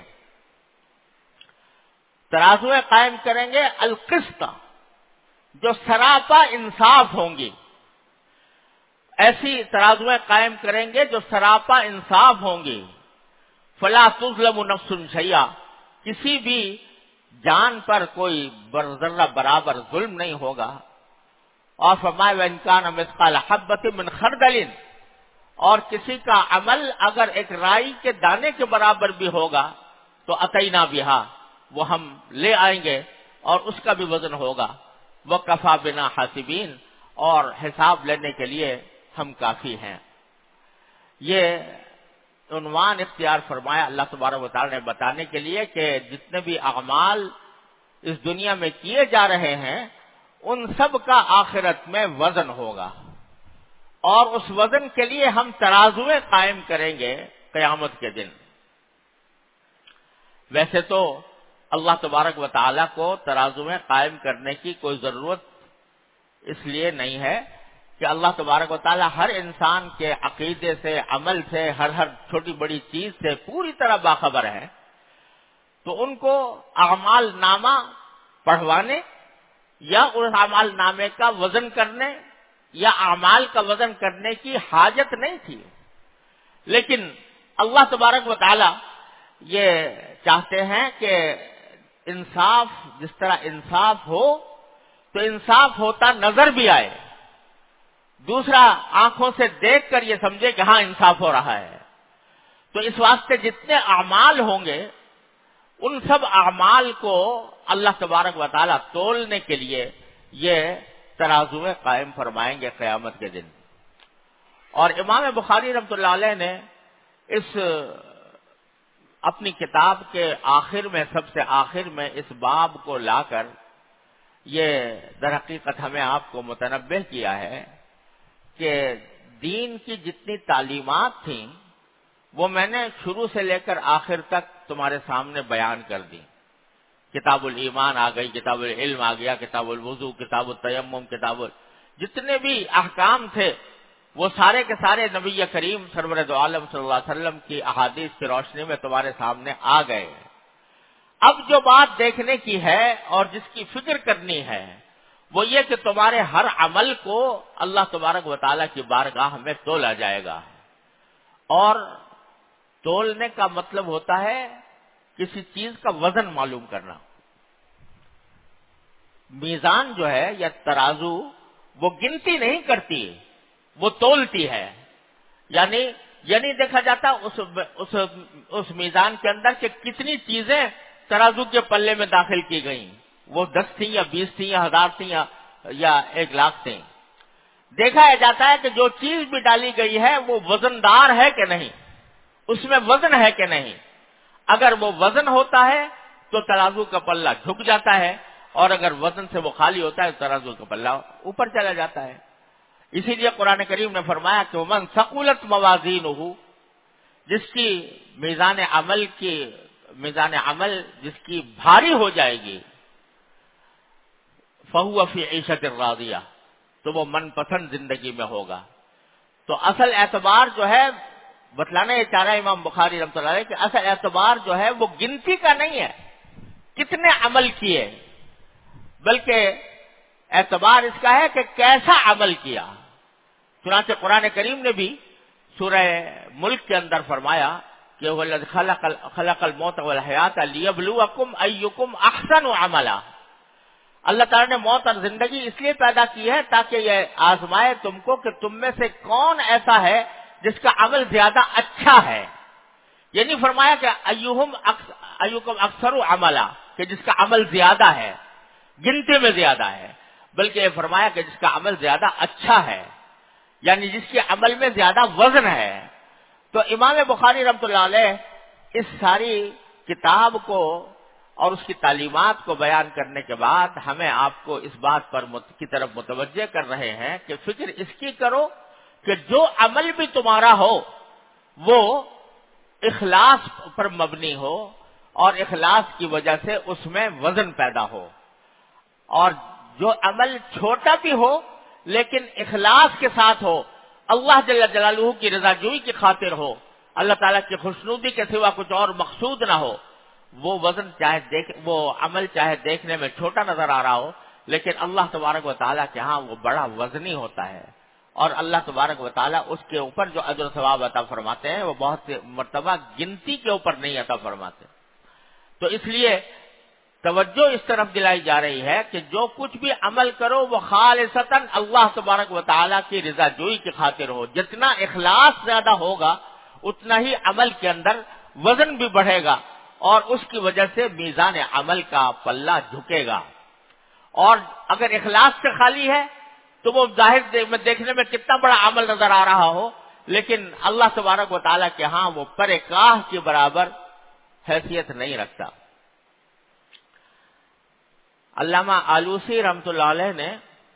ترازویں قائم کریں گے القسط، جو سراپا انصاف ہوں گی، ایسی ترازویں قائم کریں گے جو سراپا انصاف ہوں گی۔ فلا تظلم نفس شیئا، کسی بھی جان پر کوئی ذرہ برابر ظلم نہیں ہوگا۔ اور فرمایا وَإِنْ كَانَ مِثْقَالَ حَبَّةٍ مِّنْ خَرْدَلٍ، اور کسی کا عمل اگر ایک رائی کے دانے کے برابر بھی ہوگا تو اتینا بہا، وہ ہم لے آئیں گے اور اس کا بھی وزن ہوگا۔ وَكَفَىٰ بِنَا حَاسِبِينَ، اور حساب لینے کے لیے ہم کافی ہیں۔ یہ عنوان اختیار فرمایا اللہ تبارک و تعالی نے بتانے کے لیے کہ جتنے بھی اعمال اس دنیا میں کیے جا رہے ہیں ان سب کا آخرت میں وزن ہوگا، اور اس وزن کے لیے ہم ترازویں قائم کریں گے قیامت کے دن۔ ویسے تو اللہ تبارک و تعالی کو ترازویں قائم کرنے کی کوئی ضرورت اس لیے نہیں ہے کہ اللہ تبارک و تعالی ہر انسان کے عقیدے سے، عمل سے، ہر چھوٹی بڑی چیز سے پوری طرح باخبر ہے، تو ان کو اعمال نامہ پڑھوانے یا اس اعمال نامے کا وزن کرنے یا اعمال کا وزن کرنے کی حاجت نہیں تھی۔ لیکن اللہ تبارک و تعالی یہ چاہتے ہیں کہ انصاف، جس طرح انصاف ہو تو انصاف ہوتا نظر بھی آئے، دوسرا آنکھوں سے دیکھ کر یہ سمجھے کہ ہاں انصاف ہو رہا ہے۔ تو اس واسطے جتنے اعمال ہوں گے ان سب اعمال کو اللہ تبارک و تعالی تولنے کے لیے یہ ترازویں قائم فرمائیں گے قیامت کے دن۔ اور امام بخاری رحمۃ اللہ علیہ نے اس اپنی کتاب کے آخر میں، سب سے آخر میں اس باب کو لا کر یہ در حقیقت ہمیں آپ کو متنبہ کیا ہے کہ دین کی جتنی تعلیمات تھیں وہ میں نے شروع سے لے کر آخر تک تمہارے سامنے بیان کر دی۔ کتاب الایمان آ گئی، کتاب العلم آ گیا، کتاب الوضو، کتاب التیمم، جتنے بھی احکام تھے وہ سارے کے سارے نبی کریم سرور دو عالم صلی اللہ علیہ وسلم کی احادیث کی روشنی میں تمہارے سامنے آ گئے۔ اب جو بات دیکھنے کی ہے اور جس کی فکر کرنی ہے وہ یہ کہ تمہارے ہر عمل کو اللہ تبارک و تعالیٰ کی بارگاہ میں تولا جائے گا، اور تولنے کا مطلب ہوتا ہے کسی چیز کا وزن معلوم کرنا۔ میزان جو ہے یا ترازو وہ گنتی نہیں کرتی، وہ تولتی ہے۔ یعنی یہ نہیں دیکھا جاتا اس میزان کے اندر کہ کتنی چیزیں ترازو کے پلے میں داخل کی گئیں، وہ 10 تھیں یا 20 تھیں یا 1000 تھیں یا 1,00,000 تھیں۔ دیکھا جاتا ہے کہ جو چیز بھی ڈالی گئی ہے وہ وزندار ہے کہ نہیں، اس میں وزن ہے کہ نہیں۔ اگر وہ وزن ہوتا ہے تو ترازو کا پلہ جھک جاتا ہے، اور اگر وزن سے وہ خالی ہوتا ہے تو ترازو کا پلہ اوپر چلا جاتا ہے۔ اسی لیے قرآن کریم نے فرمایا کہ من ثقلت موازینہ، جس کی میزان عمل جس کی بھاری ہو جائے گی، فہو فی عیشۃ راضیہ، تو وہ من پسند زندگی میں ہوگا۔ تو اصل اعتبار جو ہے بتلانا یہ چاہ رہا ہے امام بخاری رحمۃ اللہ علیہ کہ اصل اعتبار جو ہے وہ گنتی کا نہیں ہے کتنے عمل کیے، بلکہ اعتبار اس کا ہے کہ کیسا عمل کیا۔ چنانچہ قرآن کریم نے بھی سورہ ملک کے اندر فرمایا کہ وہ الذی خلق الموت والحیات لیبلوکم ایکم احسن عملا، اللہ تعالیٰ نے موت اور زندگی اس لیے پیدا کی ہے تاکہ یہ آزمائے تم کو کہ تم میں سے کون ایسا ہے جس کا عمل زیادہ اچھا ہے۔ یہ نہیں فرمایا کہ ایکم اکثر عملا، کہ جس کا عمل زیادہ ہے، گنتی میں زیادہ ہے، بلکہ یہ فرمایا کہ جس کا عمل زیادہ اچھا ہے، یعنی جس کے عمل میں زیادہ وزن ہے۔ تو امام بخاری رحمۃ اللہ علیہ اس ساری کتاب کو اور اس کی تعلیمات کو بیان کرنے کے بعد ہمیں آپ کو اس بات پر کی طرف متوجہ کر رہے ہیں کہ فکر اس کی کرو کہ جو عمل بھی تمہارا ہو وہ اخلاص پر مبنی ہو، اور اخلاص کی وجہ سے اس میں وزن پیدا ہو، اور جو عمل چھوٹا بھی ہو لیکن اخلاص کے ساتھ ہو، اللہ جل جلالہ کی رضا جوئی کی خاطر ہو، اللہ تعالیٰ کی خوشنودی کے سوا کچھ اور مقصود نہ ہو، وہ عمل چاہے دیکھنے میں چھوٹا نظر آ رہا ہو لیکن اللہ تبارک و تعالیٰ کے ہاں وہ بڑا وزنی ہوتا ہے، اور اللہ تبارک و تعالیٰ اس کے اوپر جو اجر و ثواب عطا فرماتے ہیں وہ بہت سی مرتبہ گنتی کے اوپر نہیں عطا فرماتے۔ تو اس لیے توجہ اس طرف دلائی جا رہی ہے کہ جو کچھ بھی عمل کرو وہ خالصتاً اللہ تبارک و تعالیٰ کی رضا جوئی کی خاطر ہو۔ جتنا اخلاص زیادہ ہوگا اتنا ہی عمل کے اندر وزن بھی بڑھے گا، اور اس کی وجہ سے میزان عمل کا پلہ جھکے گا۔ اور اگر اخلاص سے خالی ہے تو وہ ظاہر میں دیکھنے میں کتنا بڑا عمل نظر آ رہا ہو، لیکن اللہ تبارک و تعالیٰ کے ہاں وہ پر کاہ کے برابر حیثیت نہیں رکھتا۔ علامہ آلوسی رحمۃ اللہ علیہ نے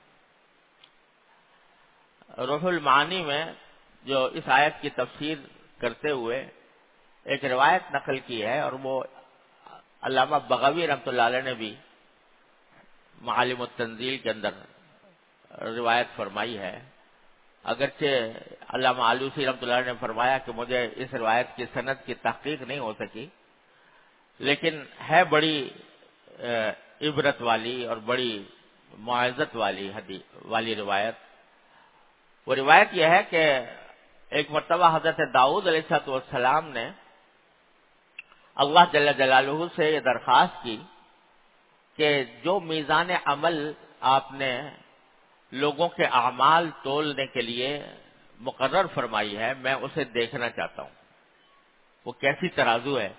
روح المعانی میں جو اس آیت کی تفسیر کرتے ہوئے ایک روایت نقل کی ہے، اور وہ علامہ بغوی رحمۃ اللہ علیہ نے بھی معالم التنزیل کے اندر روایت فرمائی ہے۔ اگرچہ علامہ آلوسی رحمۃ اللہ علیہ نے فرمایا کہ مجھے اس روایت کی سند کی تحقیق نہیں ہو سکی، لیکن ہے بڑی عبرت والی اور بڑی معزت والی روایت۔ وہ روایت یہ ہے کہ ایک مرتبہ حضرت داؤد علیہ السلام نے اللہ جل جلالہ سے یہ درخواست کی کہ جو میزان عمل آپ نے لوگوں کے اعمال تولنے کے لیے مقرر فرمائی ہے، میں اسے دیکھنا چاہتا ہوں۔ وہ کیسی ترازو ہے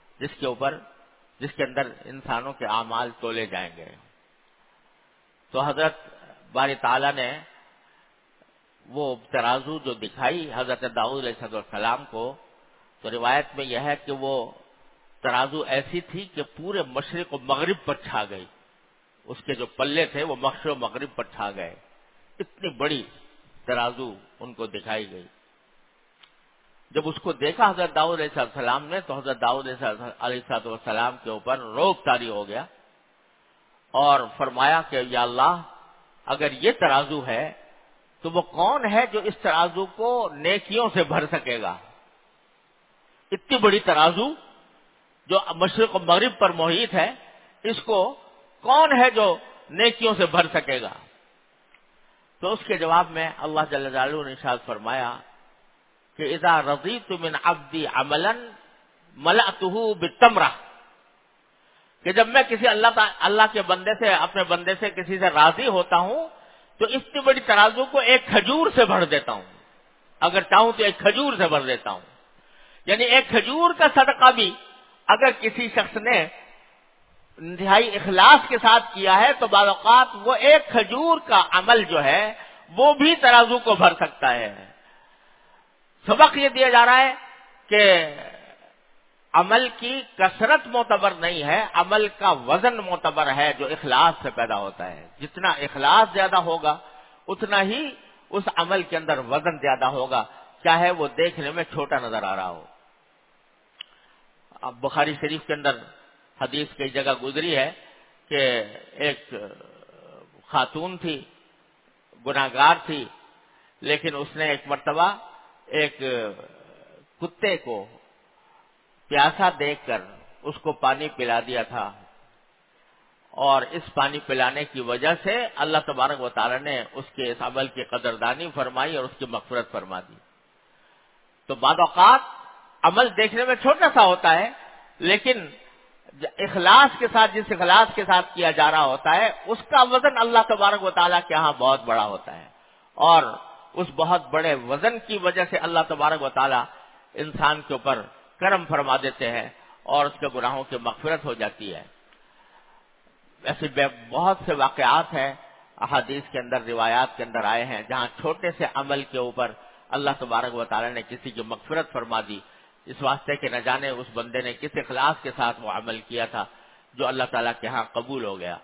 جس کے اندر انسانوں کے اعمال تولے جائیں گے۔ تو حضرت باری تعالیٰ نے وہ ترازو جو دکھائی حضرت داؤد علیہ السلام کو، تو روایت میں یہ ہے کہ وہ ترازو ایسی تھی کہ پورے مشرق و مغرب پر چھا گئی، اس کے جو پلے تھے وہ مشرق و مغرب پر چھا گئے، اتنی بڑی ترازو ان کو دکھائی گئی۔ جب اس کو دیکھا حضرت داؤد علیہ السلام نے، تو حضرت داؤد علیہ السلام کے اوپر روب طاری ہو گیا اور فرمایا کہ یا اللہ، اگر یہ ترازو ہے تو وہ کون ہے جو اس ترازو کو نیکیوں سے بھر سکے گا؟ اتنی بڑی ترازو جو مشرق و مغرب پر محیط ہے، اس کو کون ہے جو نیکیوں سے بھر سکے گا؟ تو اس کے جواب میں اللہ جل جلالہ نے ارشاد فرمایا کہ اذا رضیت من عبدی عملا ملأتہ بالتمرہ، کہ جب میں کسی اللہ کے بندے سے، اپنے بندے سے کسی سے راضی ہوتا ہوں تو اتنی بڑی ترازو کو ایک کھجور سے بھر دیتا ہوں، اگر چاہوں تو ایک کھجور سے بھر دیتا ہوں۔ یعنی ایک کھجور کا صدقہ بھی اگر کسی شخص نے انتہائی اخلاص کے ساتھ کیا ہے تو بعض اوقات وہ ایک کھجور کا عمل جو ہے وہ بھی ترازو کو بھر سکتا ہے۔ سبق یہ دیا جا رہا ہے کہ عمل کی کثرت معتبر نہیں ہے، عمل کا وزن معتبر ہے جو اخلاص سے پیدا ہوتا ہے۔ جتنا اخلاص زیادہ ہوگا اتنا ہی اس عمل کے اندر وزن زیادہ ہوگا، چاہے وہ دیکھنے میں چھوٹا نظر آ رہا ہو۔ اب بخاری شریف کے اندر حدیث کئی جگہ گزری ہے کہ ایک خاتون تھی، گناہگار تھی، لیکن اس نے ایک مرتبہ ایک کتے کو پیاسا دیکھ کر اس کو پانی پلا دیا تھا، اور اس پانی پلانے کی وجہ سے اللہ تبارک و تعالی نے اس کے اس عمل کی قدردانی فرمائی اور اس کی مغفرت فرما دی۔ تو بعض اوقات عمل دیکھنے میں چھوٹا سا ہوتا ہے، لیکن اخلاص کے ساتھ، جس اخلاص کے ساتھ کیا جا رہا ہوتا ہے، اس کا وزن اللہ تبارک و تعالیٰ کے ہاں بہت بڑا ہوتا ہے، اور اس بہت بڑے وزن کی وجہ سے اللہ تبارک و تعالیٰ انسان کے اوپر کرم فرما دیتے ہیں اور اس کے گناہوں کی مغفرت ہو جاتی ہے۔ ایسے بہت سے واقعات ہیں احادیث کے اندر، روایات کے اندر آئے ہیں، جہاں چھوٹے سے عمل کے اوپر اللہ تبارک و تعالیٰ نے کسی کی مغفرت فرما دی، اس واسطے کہ نہ جانے اس بندے نے کس اخلاص کے ساتھ وہ عمل کیا تھا جو اللہ تعالیٰ کے ہاں قبول ہو گیا۔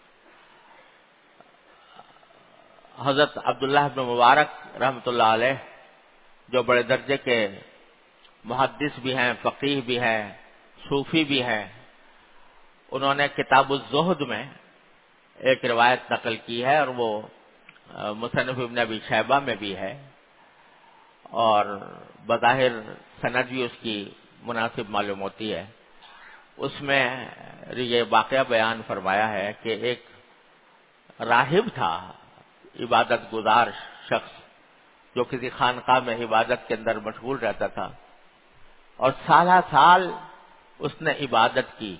حضرت عبداللہ بن مبارک رحمۃ اللہ علیہ، جو بڑے درجے کے محدث بھی ہیں، فقیہ بھی ہیں، صوفی بھی ہیں، انہوں نے کتاب الزہد میں ایک روایت نقل کی ہے، اور وہ مصنف ابن ابی شیبہ میں بھی ہے، اور بظاہر سند بھی اس کی مناسب معلوم ہوتی ہے۔ اس میں یہ واقعہ بیان فرمایا ہے کہ ایک راہب تھا، عبادت گزار شخص، جو کسی خانقاہ میں عبادت کے اندر مشغول رہتا تھا، اور سالہ سال اس نے عبادت کی۔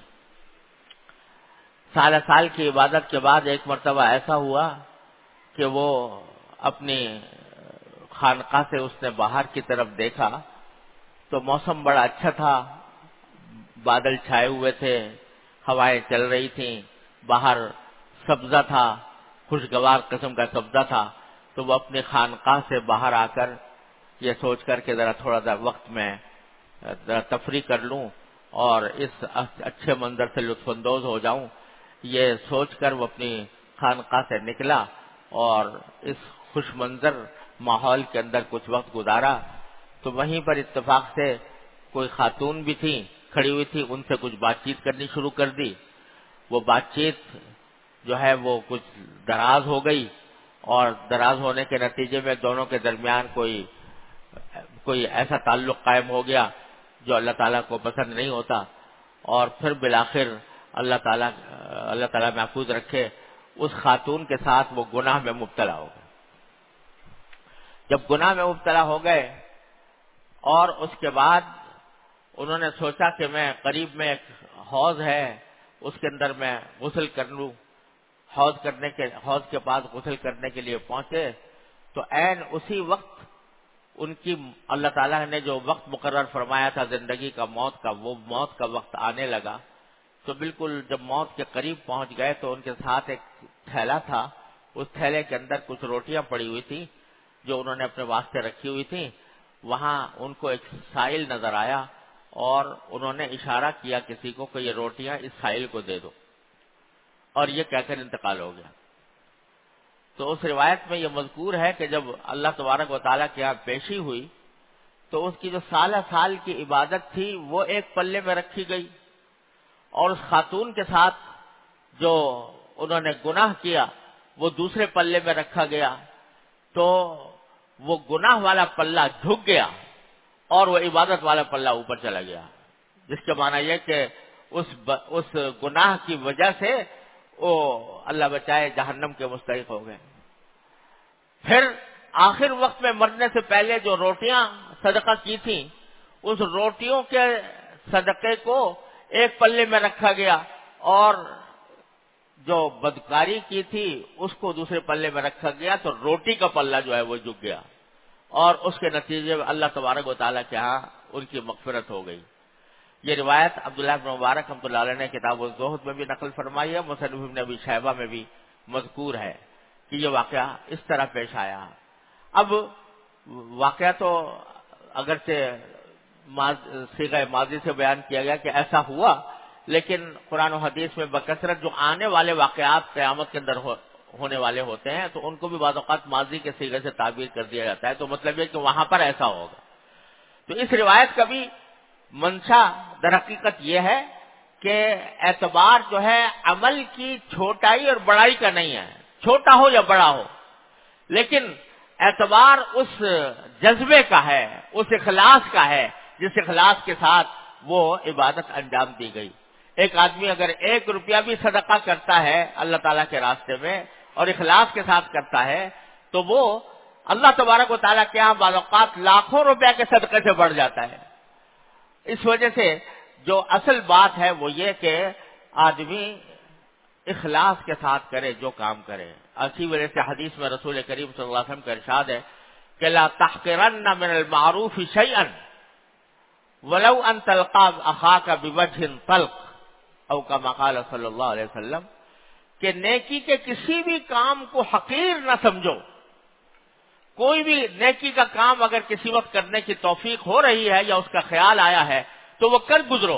سالہ سال کی عبادت کے بعد ایک مرتبہ ایسا ہوا کہ وہ اپنی خانقاہ سے اس نے باہر کی طرف دیکھا تو موسم بڑا اچھا تھا، بادل چھائے ہوئے تھے، ہوائیں چل رہی تھیں، باہر سبزہ تھا، خوشگوار قسم کا سبزہ تھا، تو وہ اپنی خانقاہ سے باہر آ کر یہ سوچ کر کے ذرا تھوڑا سا وقت میں ذرا تفریح کر لوں اور اس اچھے منظر سے لطف اندوز ہو جاؤں، یہ سوچ کر وہ اپنی خانقاہ سے نکلا اور اس خوش منظر ماحول کے اندر کچھ وقت گزارا۔ تو وہیں پر اتفاق سے کوئی خاتون بھی تھی کھڑی ہوئی تھی، ان سے کچھ بات چیت کرنی شروع کر دی۔ وہ بات چیت جو ہے وہ کچھ دراز ہو گئی، اور دراز ہونے کے نتیجے میں دونوں کے درمیان کوئی ایسا تعلق قائم ہو گیا جو اللہ تعالیٰ کو پسند نہیں ہوتا، اور پھر بالآخر اللہ تعالیٰ محفوظ رکھے اس خاتون کے ساتھ وہ گناہ میں مبتلا ہو گئے۔ جب گناہ میں مبتلا ہو گئے اور اس کے بعد انہوں نے سوچا کہ میں قریب میں ایک حوض ہے اس کے اندر میں غسل کر لوں، حوض کے پاس غسل کرنے کے لیے پہنچے تو عین اسی وقت ان کی اللہ تعالیٰ نے جو وقت مقرر فرمایا تھا زندگی کا، موت کا، وہ موت کا وقت آنے لگا۔ تو بالکل جب موت کے قریب پہنچ گئے تو ان کے ساتھ ایک تھیلا تھا، اس تھیلے کے اندر کچھ روٹیاں پڑی ہوئی تھیں جو انہوں نے اپنے واسطے رکھی ہوئی تھیں۔ وہاں ان کو ایک سائل نظر آیا اور انہوں نے اشارہ کیا کسی کو کہ یہ روٹیاں اس سائل کو دے دو، اور یہ کہہ کر انتقال ہو گیا۔ تو اس روایت میں یہ مذکور ہے کہ جب اللہ تبارک و تعالیٰ کے یہاں پیشی ہوئی تو اس کی جو سالہ سال کی عبادت تھی وہ ایک پلے میں رکھی گئی، اور اس خاتون کے ساتھ جو انہوں نے گناہ کیا وہ دوسرے پلے میں رکھا گیا۔ تو وہ گناہ والا پلہ جھک گیا اور وہ عبادت والا پلہ اوپر چلا گیا، جس کے معنی یہ کہ اس گناہ کی وجہ سے وہ اللہ بچائے جہنم کے مستحق ہو گئے۔ پھر آخر وقت میں مرنے سے پہلے جو روٹیاں صدقہ کی تھیں اس روٹیوں کے صدقے کو ایک پلے میں رکھا گیا، اور جو بدکاری کی تھی اس کو دوسرے پلے میں رکھا گیا، تو روٹی کا پلہ جو ہے وہ جھک گیا، اور اس کے نتیجے میں اللہ تبارک و تعالیٰ کے ہاں ان کی مغفرت ہو گئی۔ یہ روایت عبداللہ بن مبارک رحمۃ اللہ علیہ نے کتاب الزہد میں بھی نقل فرمائی ہے، مصنف ابن ابی شیبہ میں بھی مذکور ہے کہ یہ واقعہ اس طرح پیش آیا۔ اب واقعہ تو اگرچہ صیغہ ماضی سے بیان کیا گیا کہ ایسا ہوا، لیکن قرآن و حدیث میں بکثرت جو آنے والے واقعات قیامت کے اندر ہونے والے ہوتے ہیں تو ان کو بھی بعض اوقات ماضی کے صیغے سے تعبیر کر دیا جاتا ہے، تو مطلب یہ کہ وہاں پر ایسا ہوگا۔ تو اس روایت کا بھی منشا در حقیقت یہ ہے کہ اعتبار جو ہے عمل کی چھوٹائی اور بڑائی کا نہیں ہے، چھوٹا ہو یا بڑا ہو، لیکن اعتبار اس جذبے کا ہے، اس اخلاص کا ہے جس اخلاص کے ساتھ وہ عبادت انجام دی گئی۔ ایک آدمی اگر 1 روپیہ بھی صدقہ کرتا ہے اللہ تعالیٰ کے راستے میں اور اخلاص کے ساتھ کرتا ہے تو وہ اللہ تبارک و تعالیٰ کے یہاں بعض اوقات لاکھوں روپے کے صدقے سے بڑھ جاتا ہے۔ اس وجہ سے جو اصل بات ہے وہ یہ کہ آدمی اخلاص کے ساتھ کرے جو کام کرے۔ اسی وجہ سے حدیث میں رسول کریم صلی اللہ علیہ وسلم کا ارشاد ہے کہ لا تحقرن من المعروف شیئا ولو ان تلقى اخاك بوجه طلق او كما قال صلی اللہ علیہ وسلم، کہ نیکی کے کسی بھی کام کو حقیر نہ سمجھو۔ کوئی بھی نیکی کا کام اگر کسی وقت کرنے کی توفیق ہو رہی ہے یا اس کا خیال آیا ہے تو وہ کر گزرو،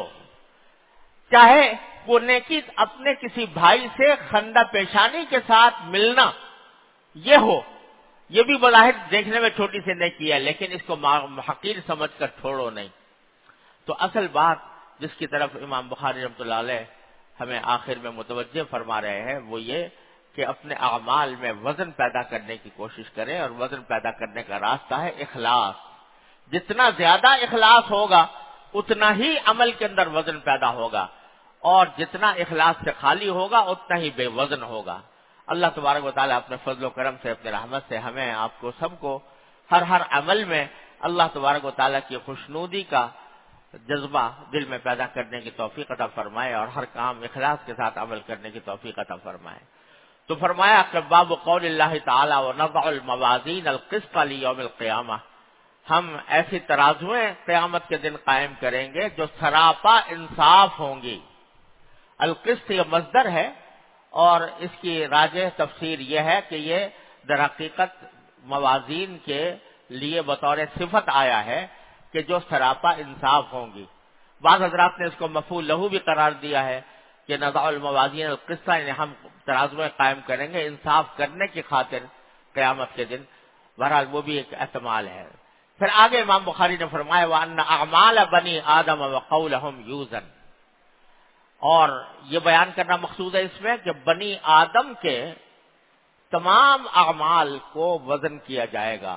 چاہے وہ نیکی اپنے کسی بھائی سے خندہ پیشانی کے ساتھ ملنا یہ ہو، یہ بھی بظاہر دیکھنے میں چھوٹی سی نیکی ہے، لیکن اس کو حقیر سمجھ کر چھوڑو نہیں۔ تو اصل بات جس کی طرف امام بخاری رحمۃ اللہ علیہ ہمیں آخر میں متوجہ فرما رہے ہیں وہ یہ کہ اپنے اعمال میں وزن پیدا کرنے کی کوشش کریں، اور وزن پیدا کرنے کا راستہ ہے اخلاص۔ جتنا زیادہ اخلاص ہوگا اتنا ہی عمل کے اندر وزن پیدا ہوگا، اور جتنا اخلاص سے خالی ہوگا اتنا ہی بے وزن ہوگا۔ اللہ تبارک و تعالیٰ اپنے فضل و کرم سے، اپنے رحمت سے ہمیں آپ کو سب کو ہر عمل میں اللہ تبارک و تعالیٰ کی خوشنودی کا جذبہ دل میں پیدا کرنے کی توفیق عطا فرمائے، اور ہر کام اخلاص کے ساتھ عمل کرنے کی توفیق عطا فرمائے۔ تو فرمایا کہ باب قول اللہ تعالیٰ ونضع الموازین القسط لیوم القیامہ، ہم ایسی ترازویں قیامت کے دن قائم کریں گے جو سراپا انصاف ہوں گی۔ القسط یہ مصدر ہے، اور اس کی راجح تفسیر یہ ہے کہ یہ در حقیقت موازین کے لیے بطور صفت آیا ہے کہ جو سراپا انصاف ہوں گی. بعض حضرات نے اس کو مفعول لہو بھی قرار دیا ہے کہ نضع الموازین القسط، یعنی ہم ترازویں قائم کریں گے انصاف کرنے کی خاطر قیامت کے دن. بہرحال وہ بھی ایک احتمال ہے. پھر آگے امام بخاری نے فرمایا وَأَنَّ أَعْمَالَ بَنِي آدَمَ وَقَوْلَهُمْ يُوزَنُ، اور یہ بیان کرنا مقصود ہے اس میں کہ بنی آدم کے تمام اعمال کو وزن کیا جائے گا.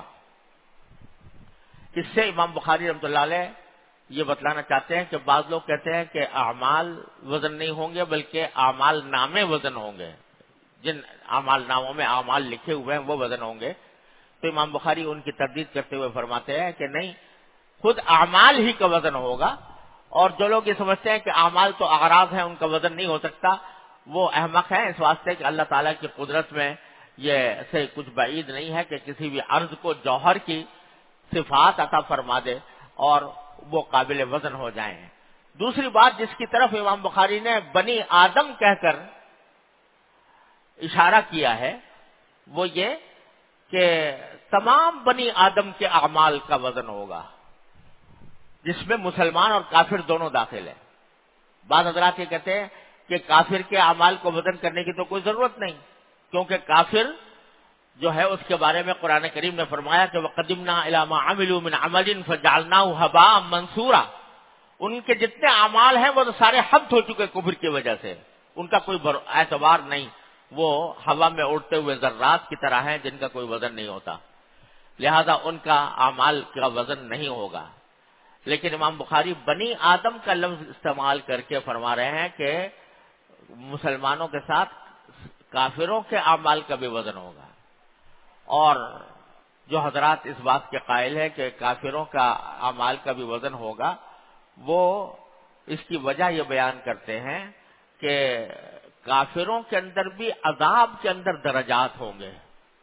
اس سے امام بخاری رحمۃ اللہ علیہ یہ بتلانا چاہتے ہیں کہ بعض لوگ کہتے ہیں کہ اعمال وزن نہیں ہوں گے بلکہ اعمال نامے وزن ہوں گے، جن اعمال ناموں میں اعمال لکھے ہوئے ہیں وہ وزن ہوں گے. تو امام بخاری ان کی تردید کرتے ہوئے فرماتے ہیں کہ نہیں، خود اعمال ہی کا وزن ہوگا. اور جو لوگ یہ سمجھتے ہیں کہ اعمال تو اغراض ہیں ان کا وزن نہیں ہو سکتا، وہ احمق ہیں، اس واسطے کہ اللہ تعالیٰ کی قدرت میں یہ سے کچھ بعید نہیں ہے کہ کسی بھی عرض کو جوہر کی صفات عطا فرما دے اور وہ قابل وزن ہو جائیں. دوسری بات جس کی طرف امام بخاری نے بنی آدم کہہ کر اشارہ کیا ہے وہ یہ کہ تمام بنی آدم کے اعمال کا وزن ہوگا، جس میں مسلمان اور کافر دونوں داخل ہیں. بعض حضرات یہ کہتے ہیں کہ کافر کے اعمال کو وزن کرنے کی تو کوئی ضرورت نہیں، کیونکہ کافر جو ہے اس کے بارے میں قرآن کریم نے فرمایا کہ وَقَدِمْنَا إِلَىٰ مَا عَمِلُوا مِنْ عَمَلٍ فَجَعَلْنَاهُ هَبَاءً مَنْثُورًا، ان کے جتنے اعمال ہیں وہ تو سارے حبط ہو چکے کفر کی وجہ سے، ان کا کوئی اعتبار نہیں، وہ ہوا میں اڑتے ہوئے ذرات کی طرح ہیں جن کا کوئی وزن نہیں ہوتا، لہذا ان کا اعمال کا وزن نہیں ہوگا. لیکن امام بخاری بنی آدم کا لفظ استعمال کر کے فرما رہے ہیں کہ مسلمانوں کے ساتھ کافروں کے اعمال کا بھی وزن ہوگا. اور جو حضرات اس بات کے قائل ہیں کہ کافروں کا اعمال کا بھی وزن ہوگا، وہ اس کی وجہ یہ بیان کرتے ہیں کہ کافروں کے اندر بھی عذاب کے اندر درجات ہوں گے.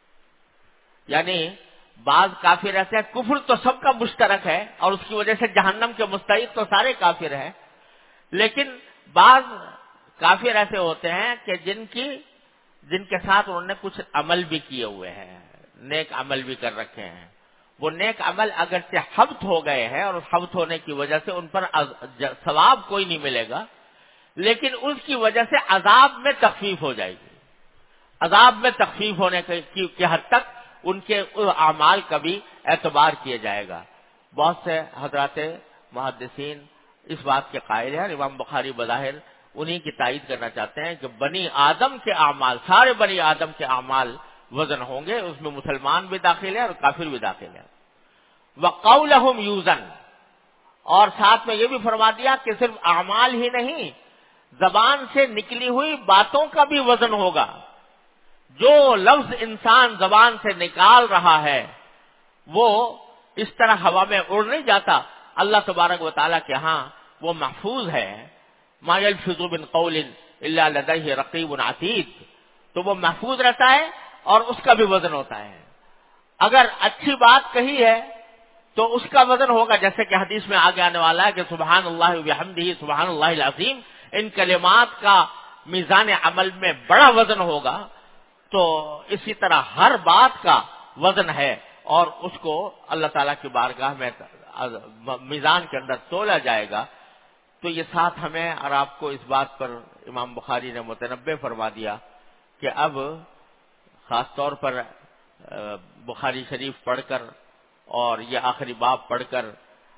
یعنی بعض کافر ایسے ہیں، کفر تو سب کا مشترک ہے اور اس کی وجہ سے جہنم کے مستحق تو سارے کافر ہیں، لیکن بعض کافر ایسے ہوتے ہیں کہ جن کے ساتھ انہوں نے کچھ عمل بھی کیے ہوئے ہیں، نیک عمل بھی کر رکھے ہیں. وہ نیک عمل اگرچہ حبط ہو گئے ہیں اور حبط ہونے کی وجہ سے ان پر ثواب کوئی نہیں ملے گا، لیکن اس کی وجہ سے عذاب میں تخفیف ہو جائے گی. عذاب میں تخفیف ہونے کی حد تک ان کے اعمال کا بھی اعتبار کیا جائے گا. بہت سے حضرات محدثین اس بات کے قائل ہیں، امام بخاری بظاہر انہی کی تائید کرنا چاہتے ہیں کہ بنی آدم کے اعمال، سارے بنی آدم کے اعمال وزن ہوں گے، اس میں مسلمان بھی داخل ہیں اور کافر بھی داخل ہیں. وَقَوْلَهُمْ يُوزَنُ، اور ساتھ میں یہ بھی فرما دیا کہ صرف اعمال ہی نہیں، زبان سے نکلی ہوئی باتوں کا بھی وزن ہوگا. جو لفظ انسان زبان سے نکال رہا ہے وہ اس طرح ہوا میں اڑ نہیں جاتا، اللہ تبارک و تعالیٰ کے ہاں وہ محفوظ ہے. مَا يَلْفِظُ مِنْ قَوْلٍ إِلَّا لَدَيْهِ رَقِيبٌ عَتِيدٌ، تو وہ محفوظ رہتا ہے اور اس کا بھی وزن ہوتا ہے. اگر اچھی بات کہی ہے تو اس کا وزن ہوگا، جیسے کہ حدیث میں آگے آنے والا ہے کہ سبحان اللہ وبحمدہ سبحان اللہ العظیم، ان کلمات کا میزان عمل میں بڑا وزن ہوگا. تو اسی طرح ہر بات کا وزن ہے اور اس کو اللہ تعالیٰ کی بارگاہ میں میزان کے اندر تولا جائے گا. تو یہ ساتھ ہمیں اور آپ کو اس بات پر امام بخاری نے متنبہ فرما دیا کہ اب خاص طور پر بخاری شریف پڑھ کر اور یہ آخری باب پڑھ کر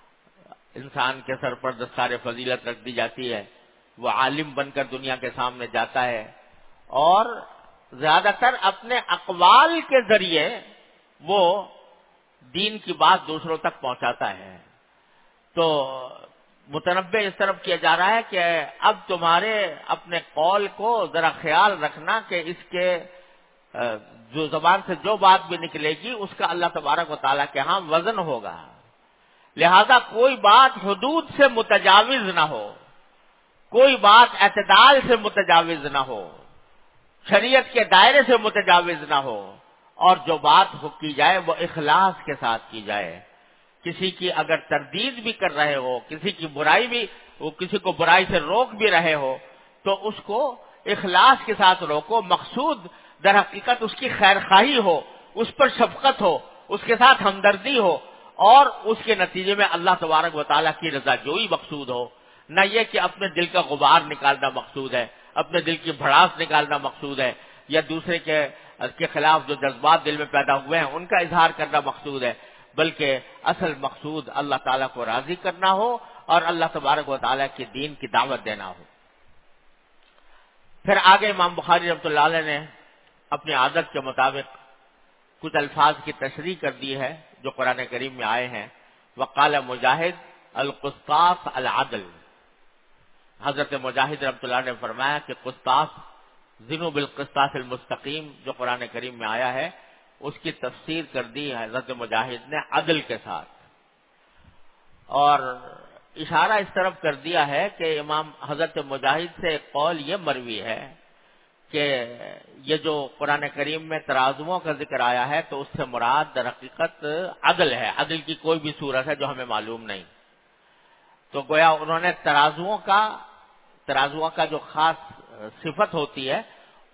انسان کے سر پر دستار فضیلت رکھ دی جاتی ہے، وہ عالم بن کر دنیا کے سامنے جاتا ہے اور زیادہ تر اپنے اقوال کے ذریعے وہ دین کی بات دوسروں تک پہنچاتا ہے. تو متنبہ اس طرف کیا جا رہا ہے کہ اب تمہارے اپنے قول کو ذرا خیال رکھنا کہ اس کے جو زبان سے جو بات بھی نکلے گی اس کا اللہ تبارک و تعالیٰ کے ہاں وزن ہوگا. لہذا کوئی بات حدود سے متجاوز نہ ہو، کوئی بات اعتدال سے متجاوز نہ ہو، شریعت کے دائرے سے متجاوز نہ ہو، اور جو بات کی جائے وہ اخلاص کے ساتھ کی جائے. کسی کی اگر تردید بھی کر رہے ہو، کسی کی برائی بھی، وہ کسی کو برائی سے روک بھی رہے ہو تو اس کو اخلاص کے ساتھ روکو. مقصود در حقیقت اس کی خیر خواہی ہو، اس پر شفقت ہو، اس کے ساتھ ہمدردی ہو اور اس کے نتیجے میں اللہ تبارک و تعالیٰ کی رضا جوئی مقصود ہو، نہ یہ کہ اپنے دل کا غبار نکالنا مقصود ہے، اپنے دل کی بھڑاس نکالنا مقصود ہے، یا دوسرے کے خلاف جو جذبات دل میں پیدا ہوئے ہیں ان کا اظہار کرنا مقصود ہے، بلکہ اصل مقصود اللہ تعالیٰ کو راضی کرنا ہو اور اللہ تبارک و تعالیٰ کے دین کی دعوت دینا ہو۔ پھر آگے امام بخاری رحمۃ اللہ علیہ نے اپنی عادت کے مطابق کچھ الفاظ کی تشریح کر دی ہے جو قرآن کریم میں آئے ہیں۔ وقال مجاہد القسطاس العدل، حضرت مجاہد رحمۃ اللہ نے فرمایا کہ قسطاس زنوا بالقسطاس المستقیم جو قرآن کریم میں آیا ہے اس کی تفسیر کر دی ہے حضرت مجاہد نے عدل کے ساتھ، اور اشارہ اس طرف کر دیا ہے کہ امام حضرت مجاہد سے ایک قول یہ مروی ہے کہ یہ جو قرآن کریم میں ترازوؤں کا ذکر آیا ہے تو اس سے مراد در حقیقت عدل ہے، عدل کی کوئی بھی صورت ہے جو ہمیں معلوم نہیں، تو گویا انہوں نے ترازوؤں کا جو خاص صفت ہوتی ہے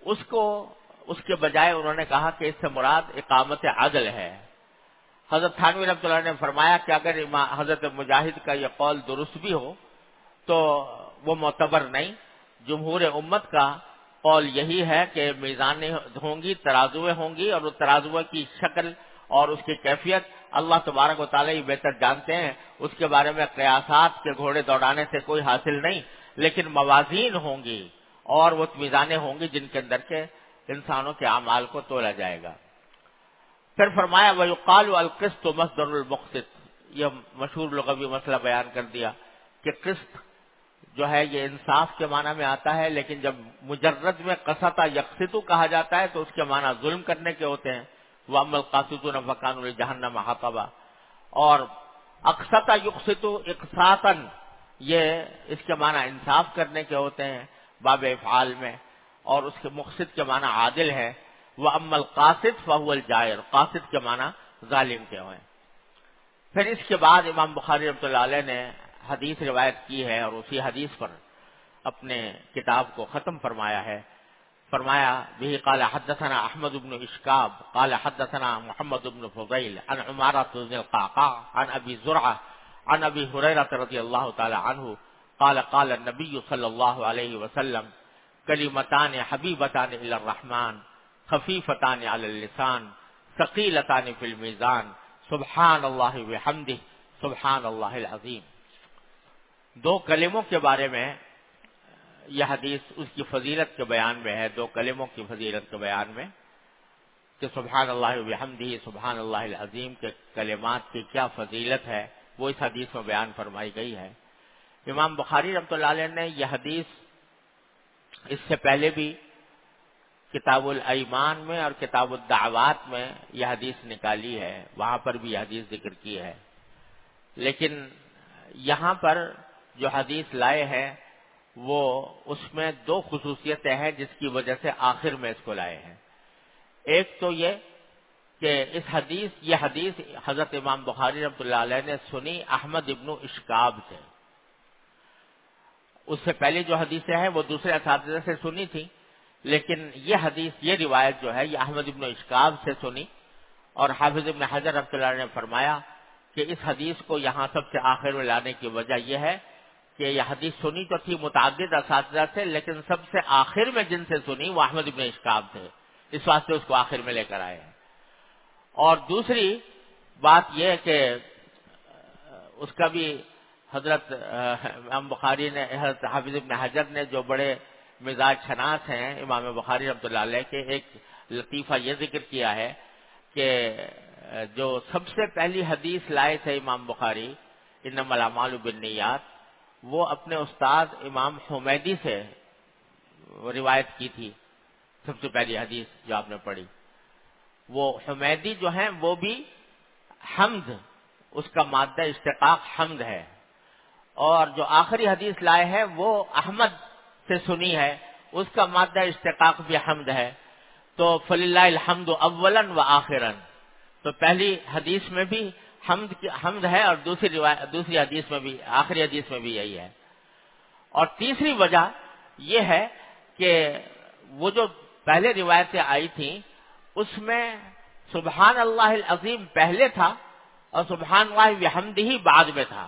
اس کے بجائے انہوں نے کہا کہ اس سے مراد اقامت عدل ہے۔ حضرت تھانوی رحمۃ اللہ نے فرمایا کہ اگر حضرت مجاہد کا یہ قول درست بھی ہو تو وہ معتبر نہیں، جمہور امت کا قول یہی ہے کہ میزانیں ہوں گی، ترازویں ہوں گی، اور وہ ترازویں کی شکل اور اس کی کیفیت اللہ تبارک و تعالیٰ ہی بہتر جانتے ہیں، اس کے بارے میں قیاسات کے گھوڑے دوڑانے سے کوئی حاصل نہیں، لیکن موازین ہوں گی اور وہ میزانیں ہوں گی جن کے اندر کے انسانوں کے اعمال کو تولا جائے گا۔ پھر فرمایا وَيُقَالُ الْقِسْطُ مَصْدَرُ الْمُقْسِطِ، یہ مشہور لغوی مسئلہ بیان کر دیا کہ قسط جو ہے یہ انصاف کے معنی میں آتا ہے، لیکن جب مجرد میں قسط یقسط کہا جاتا ہے تو اس کے معنی ظلم کرنے کے ہوتے ہیں، وَأَمَّا الْقَاسِطُونَ فَكَانُوا لِجَهَنَّمَ حَطَبًا، اور اقسط یقسط اقساطًا یہ اس کے معنی انصاف کرنے کے ہوتے ہیں باب افعال میں، اور اس کے مقسط کے معنی عادل ہے۔ وَأَمَّا الْقَاسِطُ فَهُوَ الْجَائِرُ، قاسط کے معنی ظالم کے ہوئے۔ پھر اس کے بعد امام بخاری رحمۃ اللہ علیہ نے حدیث روایت کی ہے اور اسی حدیث پر اپنے کتاب کو ختم فرمایا ہے۔ فرمایا به قال حدثنا احمد بن اشکاب قال حدثنا محمد بن فضیل عن عمارة بن القعقاع عن ابی زرعہ عن ابی ہریرہ رضی اللہ تعالی عنہ قال قال النبی صلی اللہ علیہ وسلم کلمتان حبیبتان الی الرحمن خفیفتان علی اللسان ثقیلتان فی المیزان سبحان اللہ وبحمدہ سبحان اللہ العظیم۔ دو کلموں کے بارے میں یہ حدیث اس کی فضیلت کے بیان میں ہے، دو کلموں کی فضیلت کے بیان میں کہ سبحان اللہ وبحمدہ سبحان اللہ العظیم کے کلمات کی کیا فضیلت ہے وہ اس حدیث میں بیان فرمائی گئی ہے۔ امام بخاری رحمۃ اللہ علیہ نے یہ حدیث اس سے پہلے بھی کتاب الایمان میں اور کتاب الدعوات میں یہ حدیث نکالی ہے، وہاں پر بھی یہ حدیث ذکر کی ہے، لیکن یہاں پر جو حدیث لائے ہیں وہ اس میں دو خصوصیتیں ہیں جس کی وجہ سے آخر میں اس کو لائے ہیں۔ ایک تو یہ کہ یہ حدیث حضرت امام بخاری رحمۃ اللہ علیہ نے سنی احمد ابن اشکاب سے، اس سے پہلے جو حدیثیں ہیں وہ دوسرے اساتذہ سے سنی تھی، لیکن یہ روایت جو ہے یہ احمد ابن اشکاب سے سنی، اور حافظ ابن حجر رحمۃ اللہ علیہ نے فرمایا کہ اس حدیث کو یہاں سب سے آخر میں لانے کی وجہ یہ ہے کہ یہ حدیث سنی تو تھی متعدد اساتذہ سے، لیکن سب سے آخر میں جن سے سنی وہ احمد ابن اشکاب تھے، اس واسطے اس کو آخر میں لے کر آئے ہیں۔ اور دوسری بات یہ ہے کہ اس کا بھی حضرت امام بخاری نے، حضرت حافظ ابن حجر نے جو بڑے مزاج شناس ہیں امام بخاری رحمۃ اللہ علیہ کے، ایک لطیفہ یہ ذکر کیا ہے کہ جو سب سے پہلی حدیث لائے تھے امام بخاری انما الاعمال بالنیات، وہ اپنے استاد امام حمیدی سے روایت کی تھی۔ سب سے پہلی حدیث جو آپ نے پڑھی وہ حمیدی جو ہیں وہ بھی حمد، اس کا مادہ اشتقاق حمد ہے، اور جو آخری حدیث لائے ہیں وہ احمد سے سنی ہے، اس کا مادہ اشتقاق بھی حمد ہے، تو فللہ الحمد اولا و آخرا، تو پہلی حدیث میں بھی حمد ہے اور دوسری حدیث میں بھی، آخری حدیث میں بھی یہی ہے۔ اور تیسری وجہ یہ ہے کہ وہ جو پہلے روایتیں آئی تھیں اس میں سبحان اللہ العظیم پہلے تھا اور سبحان اللہ بحمدہ بعد میں تھا.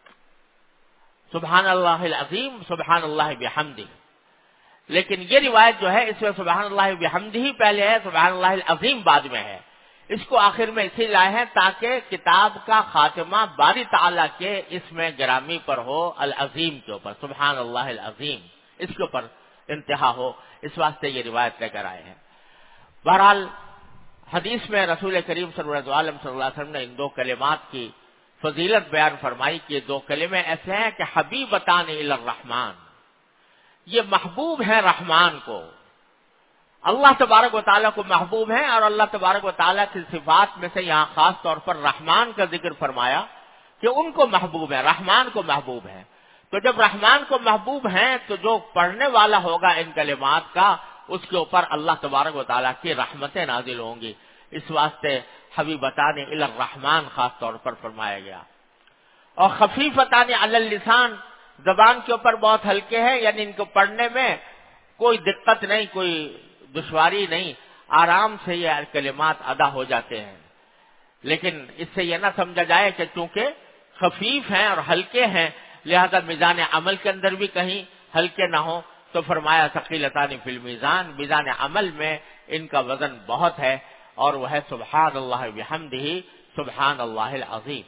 سبحان اللہ العظیم سبحان اللہ بحمدہ. لیکن یہ روایت جو ہے اس میں سبحان اللہ بحمدہ پہلے ہے, سبحان اللہ العظیم بعد میں ہے. اس کو آخر میں اسی لائے ہیں تاکہ کتاب کا خاتمہ باری تعالیٰ کے اس میں گرامی پر ہو, العظیم کے اوپر, سبحان اللہ العظیم اس کے اوپر انتہا ہو, اس واسطے یہ روایت لے کر آئے ہیں. بہرحال حدیث میں رسول کریم صلی اللہ علیہ وسلم نے ان دو کلمات کی فضیلت بیان فرمائی کہ یہ دو کلمے ایسے ہیں کہ حبیبتان الی الرحمن, یہ محبوب ہیں رحمان کو. اللہ تبارک و تعالیٰ کو محبوب ہیں, اور اللہ تبارک و تعالیٰ کی صفات میں سے یہاں خاص طور پر رحمان کا ذکر فرمایا کہ ان کو محبوب ہے, رحمان کو محبوب ہے. تو جب رحمان کو محبوب ہیں تو جو پڑھنے والا ہوگا ان کلمات کا اس کے اوپر اللہ تبارک و تعالیٰ کی رحمتیں نازل ہوں گی. اس واسطے حبیبتان الی الرحمن خاص طور پر فرمایا گیا. اور خفیفتان علی اللسان, زبان کے اوپر بہت ہلکے ہیں, یعنی ان کو پڑھنے میں کوئی دقت نہیں, کوئی دشواری نہیں, آرام سے یہ کلمات ادا ہو جاتے ہیں. لیکن اس سے یہ نہ سمجھا جائے کہ چونکہ خفیف ہیں اور ہلکے ہیں لہذا میزان عمل کے اندر بھی کہیں ہلکے نہ ہوں, تو فرمایا ثقیلتان فی المیزان, میزان عمل میں ان کا وزن بہت ہے, اور وہ ہے سبحان اللہ بحمدہ سبحان اللہ العظیم.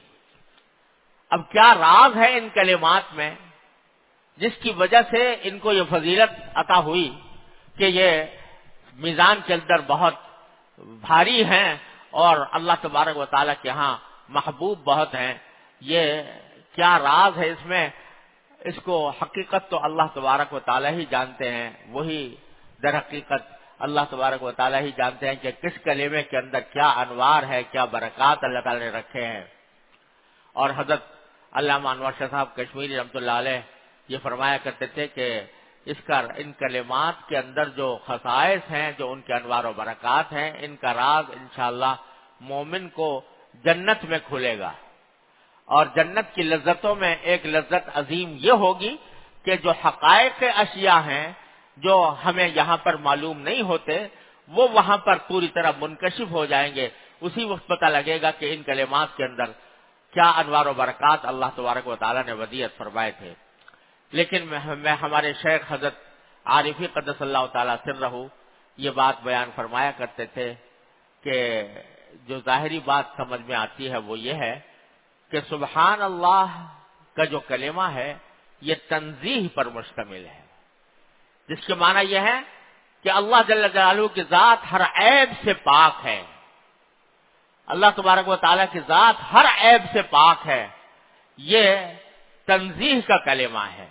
اب کیا راز ہے ان کلمات میں جس کی وجہ سے ان کو یہ فضیلت عطا ہوئی کہ یہ میزان کے اندر بہت بھاری ہیں اور اللہ تبارک و تعالیٰ کے ہاں محبوب بہت ہیں؟ یہ کیا راز ہے اس میں؟ اس کو حقیقت تو اللہ تبارک و تعالیٰ ہی جانتے ہیں. وہی در حقیقت اللہ تبارک و تعالیٰ ہی جانتے ہیں کہ کس کلمے کے اندر کیا انوار ہے, کیا برکات اللہ تعالیٰ نے رکھے ہیں. اور حضرت علامہ انور شاہ صاحب کشمیری رحمۃ اللہ علیہ یہ فرمایا کرتے تھے کہ ان کلمات کے اندر جو خصائص ہیں, جو ان کے انوار و برکات ہیں, ان کا راز انشاءاللہ مومن کو جنت میں کھلے گا. اور جنت کی لذتوں میں ایک لذت عظیم یہ ہوگی کہ جو حقائق اشیاء ہیں جو ہمیں یہاں پر معلوم نہیں ہوتے وہ وہاں پر پوری طرح منکشف ہو جائیں گے. اسی وقت پتہ لگے گا کہ ان کلمات کے اندر کیا انوار و برکات اللہ تبارک و تعالیٰ نے ودیعت فرمائے تھے. لیکن میں ہمارے شیخ حضرت عارفی قدس اللہ تعالیٰ سرہ یہ بات بیان فرمایا کرتے تھے کہ جو ظاہری بات سمجھ میں آتی ہے وہ یہ ہے کہ سبحان اللہ کا جو کلمہ ہے یہ تنزیہ پر مشتمل ہے, جس کے معنی یہ ہے کہ اللہ جل جلالہ کی ذات ہر عیب سے پاک ہے. اللہ تبارک و تعالیٰ کی ذات ہر عیب سے پاک ہے. یہ تنزیہ کا کلمہ ہے.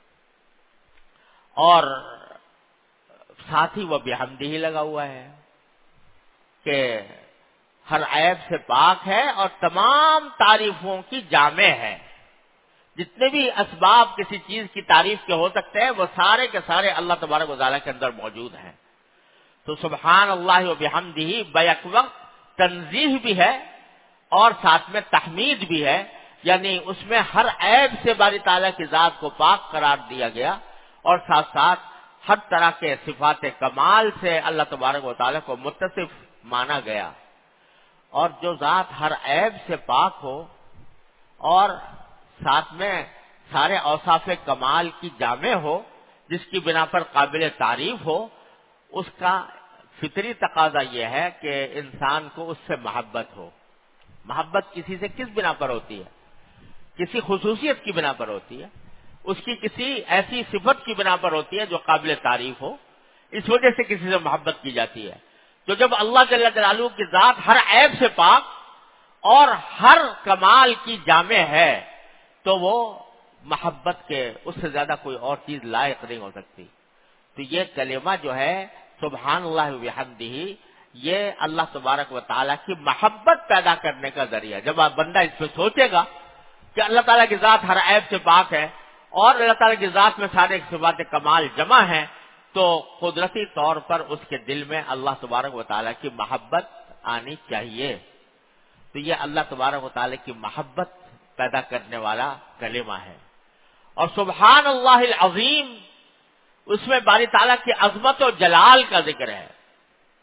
اور ساتھ ہی وہ بحمدہ ہی لگا ہوا ہے کہ ہر عیب سے پاک ہے اور تمام تعریفوں کی جامع ہے. جتنے بھی اسباب کسی چیز کی تعریف کے ہو سکتے ہیں وہ سارے کے سارے اللہ تبارک و تعالیٰ کے اندر موجود ہیں. تو سبحان اللہ و بحمدہ بیک وقت تنزیہ بھی ہے اور ساتھ میں تحمید بھی ہے, یعنی اس میں ہر عیب سے باری تعالیٰ کی ذات کو پاک قرار دیا گیا اور ساتھ ساتھ ہر طرح کے صفات کمال سے اللہ تبارک و تعالیٰ کو متصف مانا گیا. اور جو ذات ہر عیب سے پاک ہو اور ساتھ میں سارے اوصاف کمال کی جامع ہو, جس کی بنا پر قابل تعریف ہو, اس کا فطری تقاضا یہ ہے کہ انسان کو اس سے محبت ہو. محبت کسی سے کس بنا پر ہوتی ہے؟ کسی خصوصیت کی بنا پر ہوتی ہے, اس کی کسی ایسی صفت کی بنا پر ہوتی ہے جو قابل تعریف ہو, اس وجہ سے کسی سے محبت کی جاتی ہے. تو جب اللہ جل جلالہ کی ذات ہر عیب سے پاک اور ہر کمال کی جامع ہے تو وہ محبت کے اس سے زیادہ کوئی اور چیز لائق نہیں ہو سکتی. تو یہ کلمہ جو ہے سبحان اللہ و بحمدہ یہ اللہ تبارک و تعالیٰ کی محبت پیدا کرنے کا ذریعہ. جب آپ بندہ اس پہ سوچے گا کہ اللہ تعالیٰ کی ذات ہر عیب سے پاک ہے اور اللہ تعالیٰ کی ذات میں سارے صفات کمال جمع ہیں, تو قدرتی طور پر اس کے دل میں اللہ تبارک و تعالیٰ کی محبت آنی چاہیے. تو یہ اللہ تبارک و تعالیٰ کی محبت پیدا کرنے والا کلمہ ہے. اور سبحان اللہ العظیم اس میں باری تعالیٰ کی عظمت و جلال کا ذکر ہے.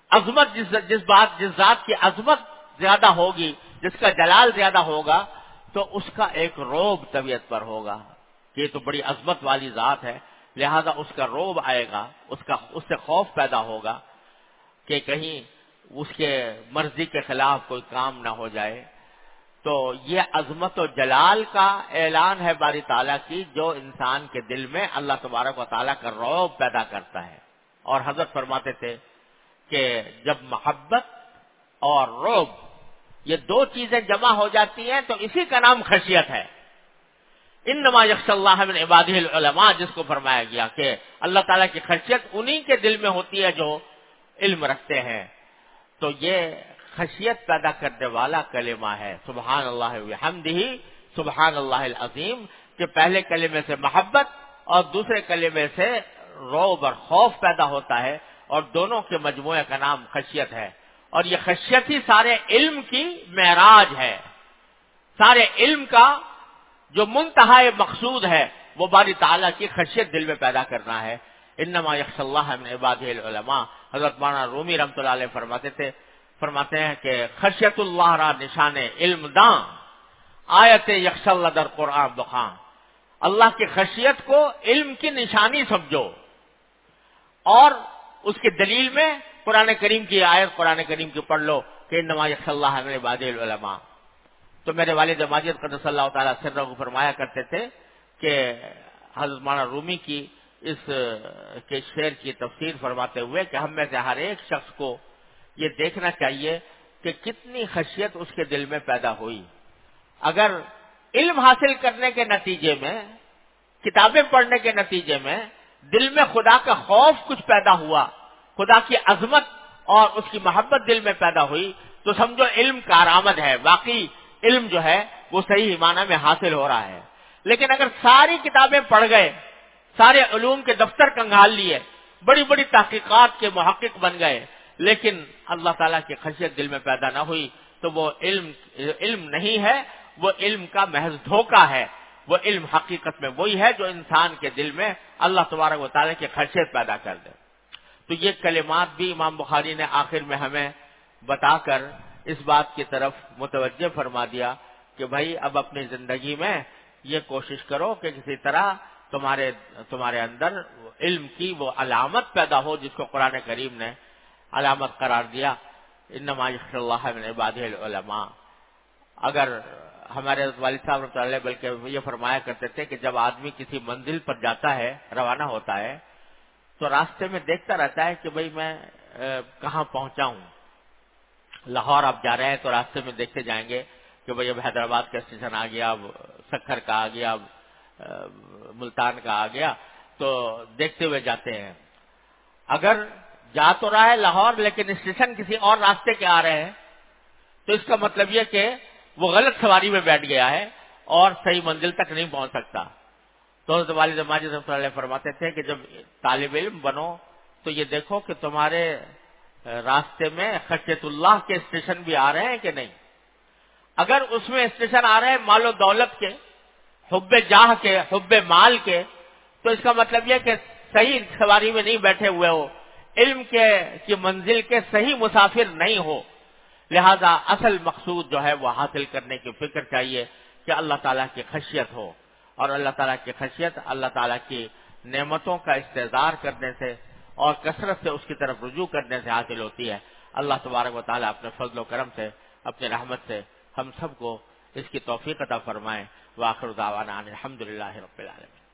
عظمت جس ذات کی عظمت زیادہ ہوگی، جس کا جلال زیادہ ہوگا، تو اس کا ایک رعب طبیعت پر ہوگا کہ یہ تو بڑی عظمت والی ذات ہے، لہذا اس کا رعب آئے گا، اس سے خوف پیدا ہوگا کہ کہیں اس کے مرضی کے خلاف کوئی کام نہ ہو جائے۔ تو یہ عظمت و جلال کا اعلان ہے باری تعالیٰ کی، جو انسان کے دل میں اللہ تبارک و تعالیٰ کا رعب پیدا کرتا ہے۔ اور حضرت فرماتے تھے کہ جب محبت اور رعب یہ دو چیزیں جمع ہو جاتی ہیں تو اسی کا نام خشیت ہے۔ انما یخشی اللہ من عبادہ العلماء، جس کو فرمایا گیا کہ اللہ تعالیٰ کی خشیت انہی کے دل میں ہوتی ہے جو علم رکھتے ہیں۔ تو یہ خشیت پیدا کرنے والا کلمہ ہے سبحان اللہ وبحمدہ سبحان اللہ العظیم، کہ پہلے کلمے سے محبت اور دوسرے کلمے سے رعب اور خوف پیدا ہوتا ہے، اور دونوں کے مجموعے کا نام خشیت ہے۔ اور یہ خشیت ہی سارے علم کی معراج ہے، سارے علم کا جو منتہا مقصود ہے وہ باری تعالیٰ کی خشیت دل میں پیدا کرنا ہے۔ انما یخشی اللہ من عبادہ العلماء، حضرت مولانا رومی رحمۃ اللہ علیہ فرماتے ہیں کہ خشیت اللہ را نشان علم داں، آیت یخشی اللہ در قرآن بخاں، اللہ کی خشیت کو علم کی نشانی سمجھو، اور اس کی دلیل میں قرآن کریم کی آیت قرآن کریم کی پڑھ لو کہ انما یخشی اللہ من عبادہ العلماء۔ تو میرے والد ماجد قدس اللہ تعالیٰ سرہ کو فرمایا کرتے تھے کہ حضرت مولانا رومی کی اس کے شعر کی تفسیر فرماتے ہوئے کہ ہم میں سے ہر ایک شخص کو یہ دیکھنا چاہیے کہ کتنی خشیت اس کے دل میں پیدا ہوئی۔ اگر علم حاصل کرنے کے نتیجے میں، کتابیں پڑھنے کے نتیجے میں دل میں خدا کا خوف کچھ پیدا ہوا، خدا کی عظمت اور اس کی محبت دل میں پیدا ہوئی، تو سمجھو علم کارآمد ہے، واقعی علم جو ہے وہ صحیح معنی میں حاصل ہو رہا ہے۔ لیکن اگر ساری کتابیں پڑھ گئے، سارے علوم کے دفتر کنگال لیے، بڑی بڑی تحقیقات کے محقق بن گئے، لیکن اللہ تعالیٰ کی خشیت دل میں پیدا نہ ہوئی، تو وہ علم نہیں ہے، وہ علم کا محض دھوکہ ہے۔ وہ علم حقیقت میں وہی ہے جو انسان کے دل میں اللہ تبارک و تعالیٰ کی خشیت پیدا کر دے۔ تو یہ کلمات بھی امام بخاری نے آخر میں ہمیں بتا کر اس بات کی طرف متوجہ فرما دیا کہ بھائی اب اپنی زندگی میں یہ کوشش کرو کہ کسی طرح تمہارے اندر علم کی وہ علامت پیدا ہو جس کو قرآن کریم نے علامت قرار دیا، انما یخشی اللہ من عبادہ العلماء۔ اگر ہمارے والد صاحب رحمۃ اللہ علیہ بلکہ یہ فرمایا کرتے تھے کہ جب آدمی کسی منزل پر جاتا ہے، روانہ ہوتا ہے، تو راستے میں دیکھتا رہتا ہے کہ بھئی میں کہاں پہنچا ہوں۔ لاہور آپ جا رہے ہیں تو راستے میں دیکھتے جائیں گے کہ بھئی اب حیدرآباد کا اسٹیشن آ گیا، اب سکھر کا آ گیا، اب ملتان کا آ گیا، تو دیکھتے ہوئے جاتے ہیں۔ اگر جا تو رہا ہے لاہور لیکن اسٹیشن کسی اور راستے کے آ رہے ہیں، تو اس کا مطلب یہ کہ وہ غلط سواری میں بیٹھ گیا ہے اور صحیح منزل تک نہیں پہنچ سکتا۔ تو حضرت والد ماجد رحمۃ اللہ علیہ فرماتے تھے کہ جب طالب علم بنو تو یہ دیکھو کہ تمہارے راستے میں خشیت اللہ کے اسٹیشن بھی آ رہے ہیں کہ نہیں۔ اگر اس میں اسٹیشن آ رہے ہیں مال و دولت کے، حب جاہ کے، حب مال کے، تو اس کا مطلب یہ کہ صحیح سواری میں نہیں بیٹھے ہوئے ہو، علم کی منزل کے صحیح مسافر نہیں ہو۔ لہذا اصل مقصود جو ہے وہ حاصل کرنے کی فکر چاہیے کہ اللہ تعالیٰ کی خشیت ہو، اور اللہ تعالیٰ کی خشیت اللہ تعالیٰ کی نعمتوں کا استحضار کرنے سے اور کثرت سے اس کی طرف رجوع کرنے سے حاصل ہوتی ہے۔ اللہ تبارک و تعالیٰ اپنے فضل و کرم سے، اپنی رحمت سے ہم سب کو اس کی توفیق عطا فرمائے۔ وآخر دعوانا ان الحمد للہ رب العالمین۔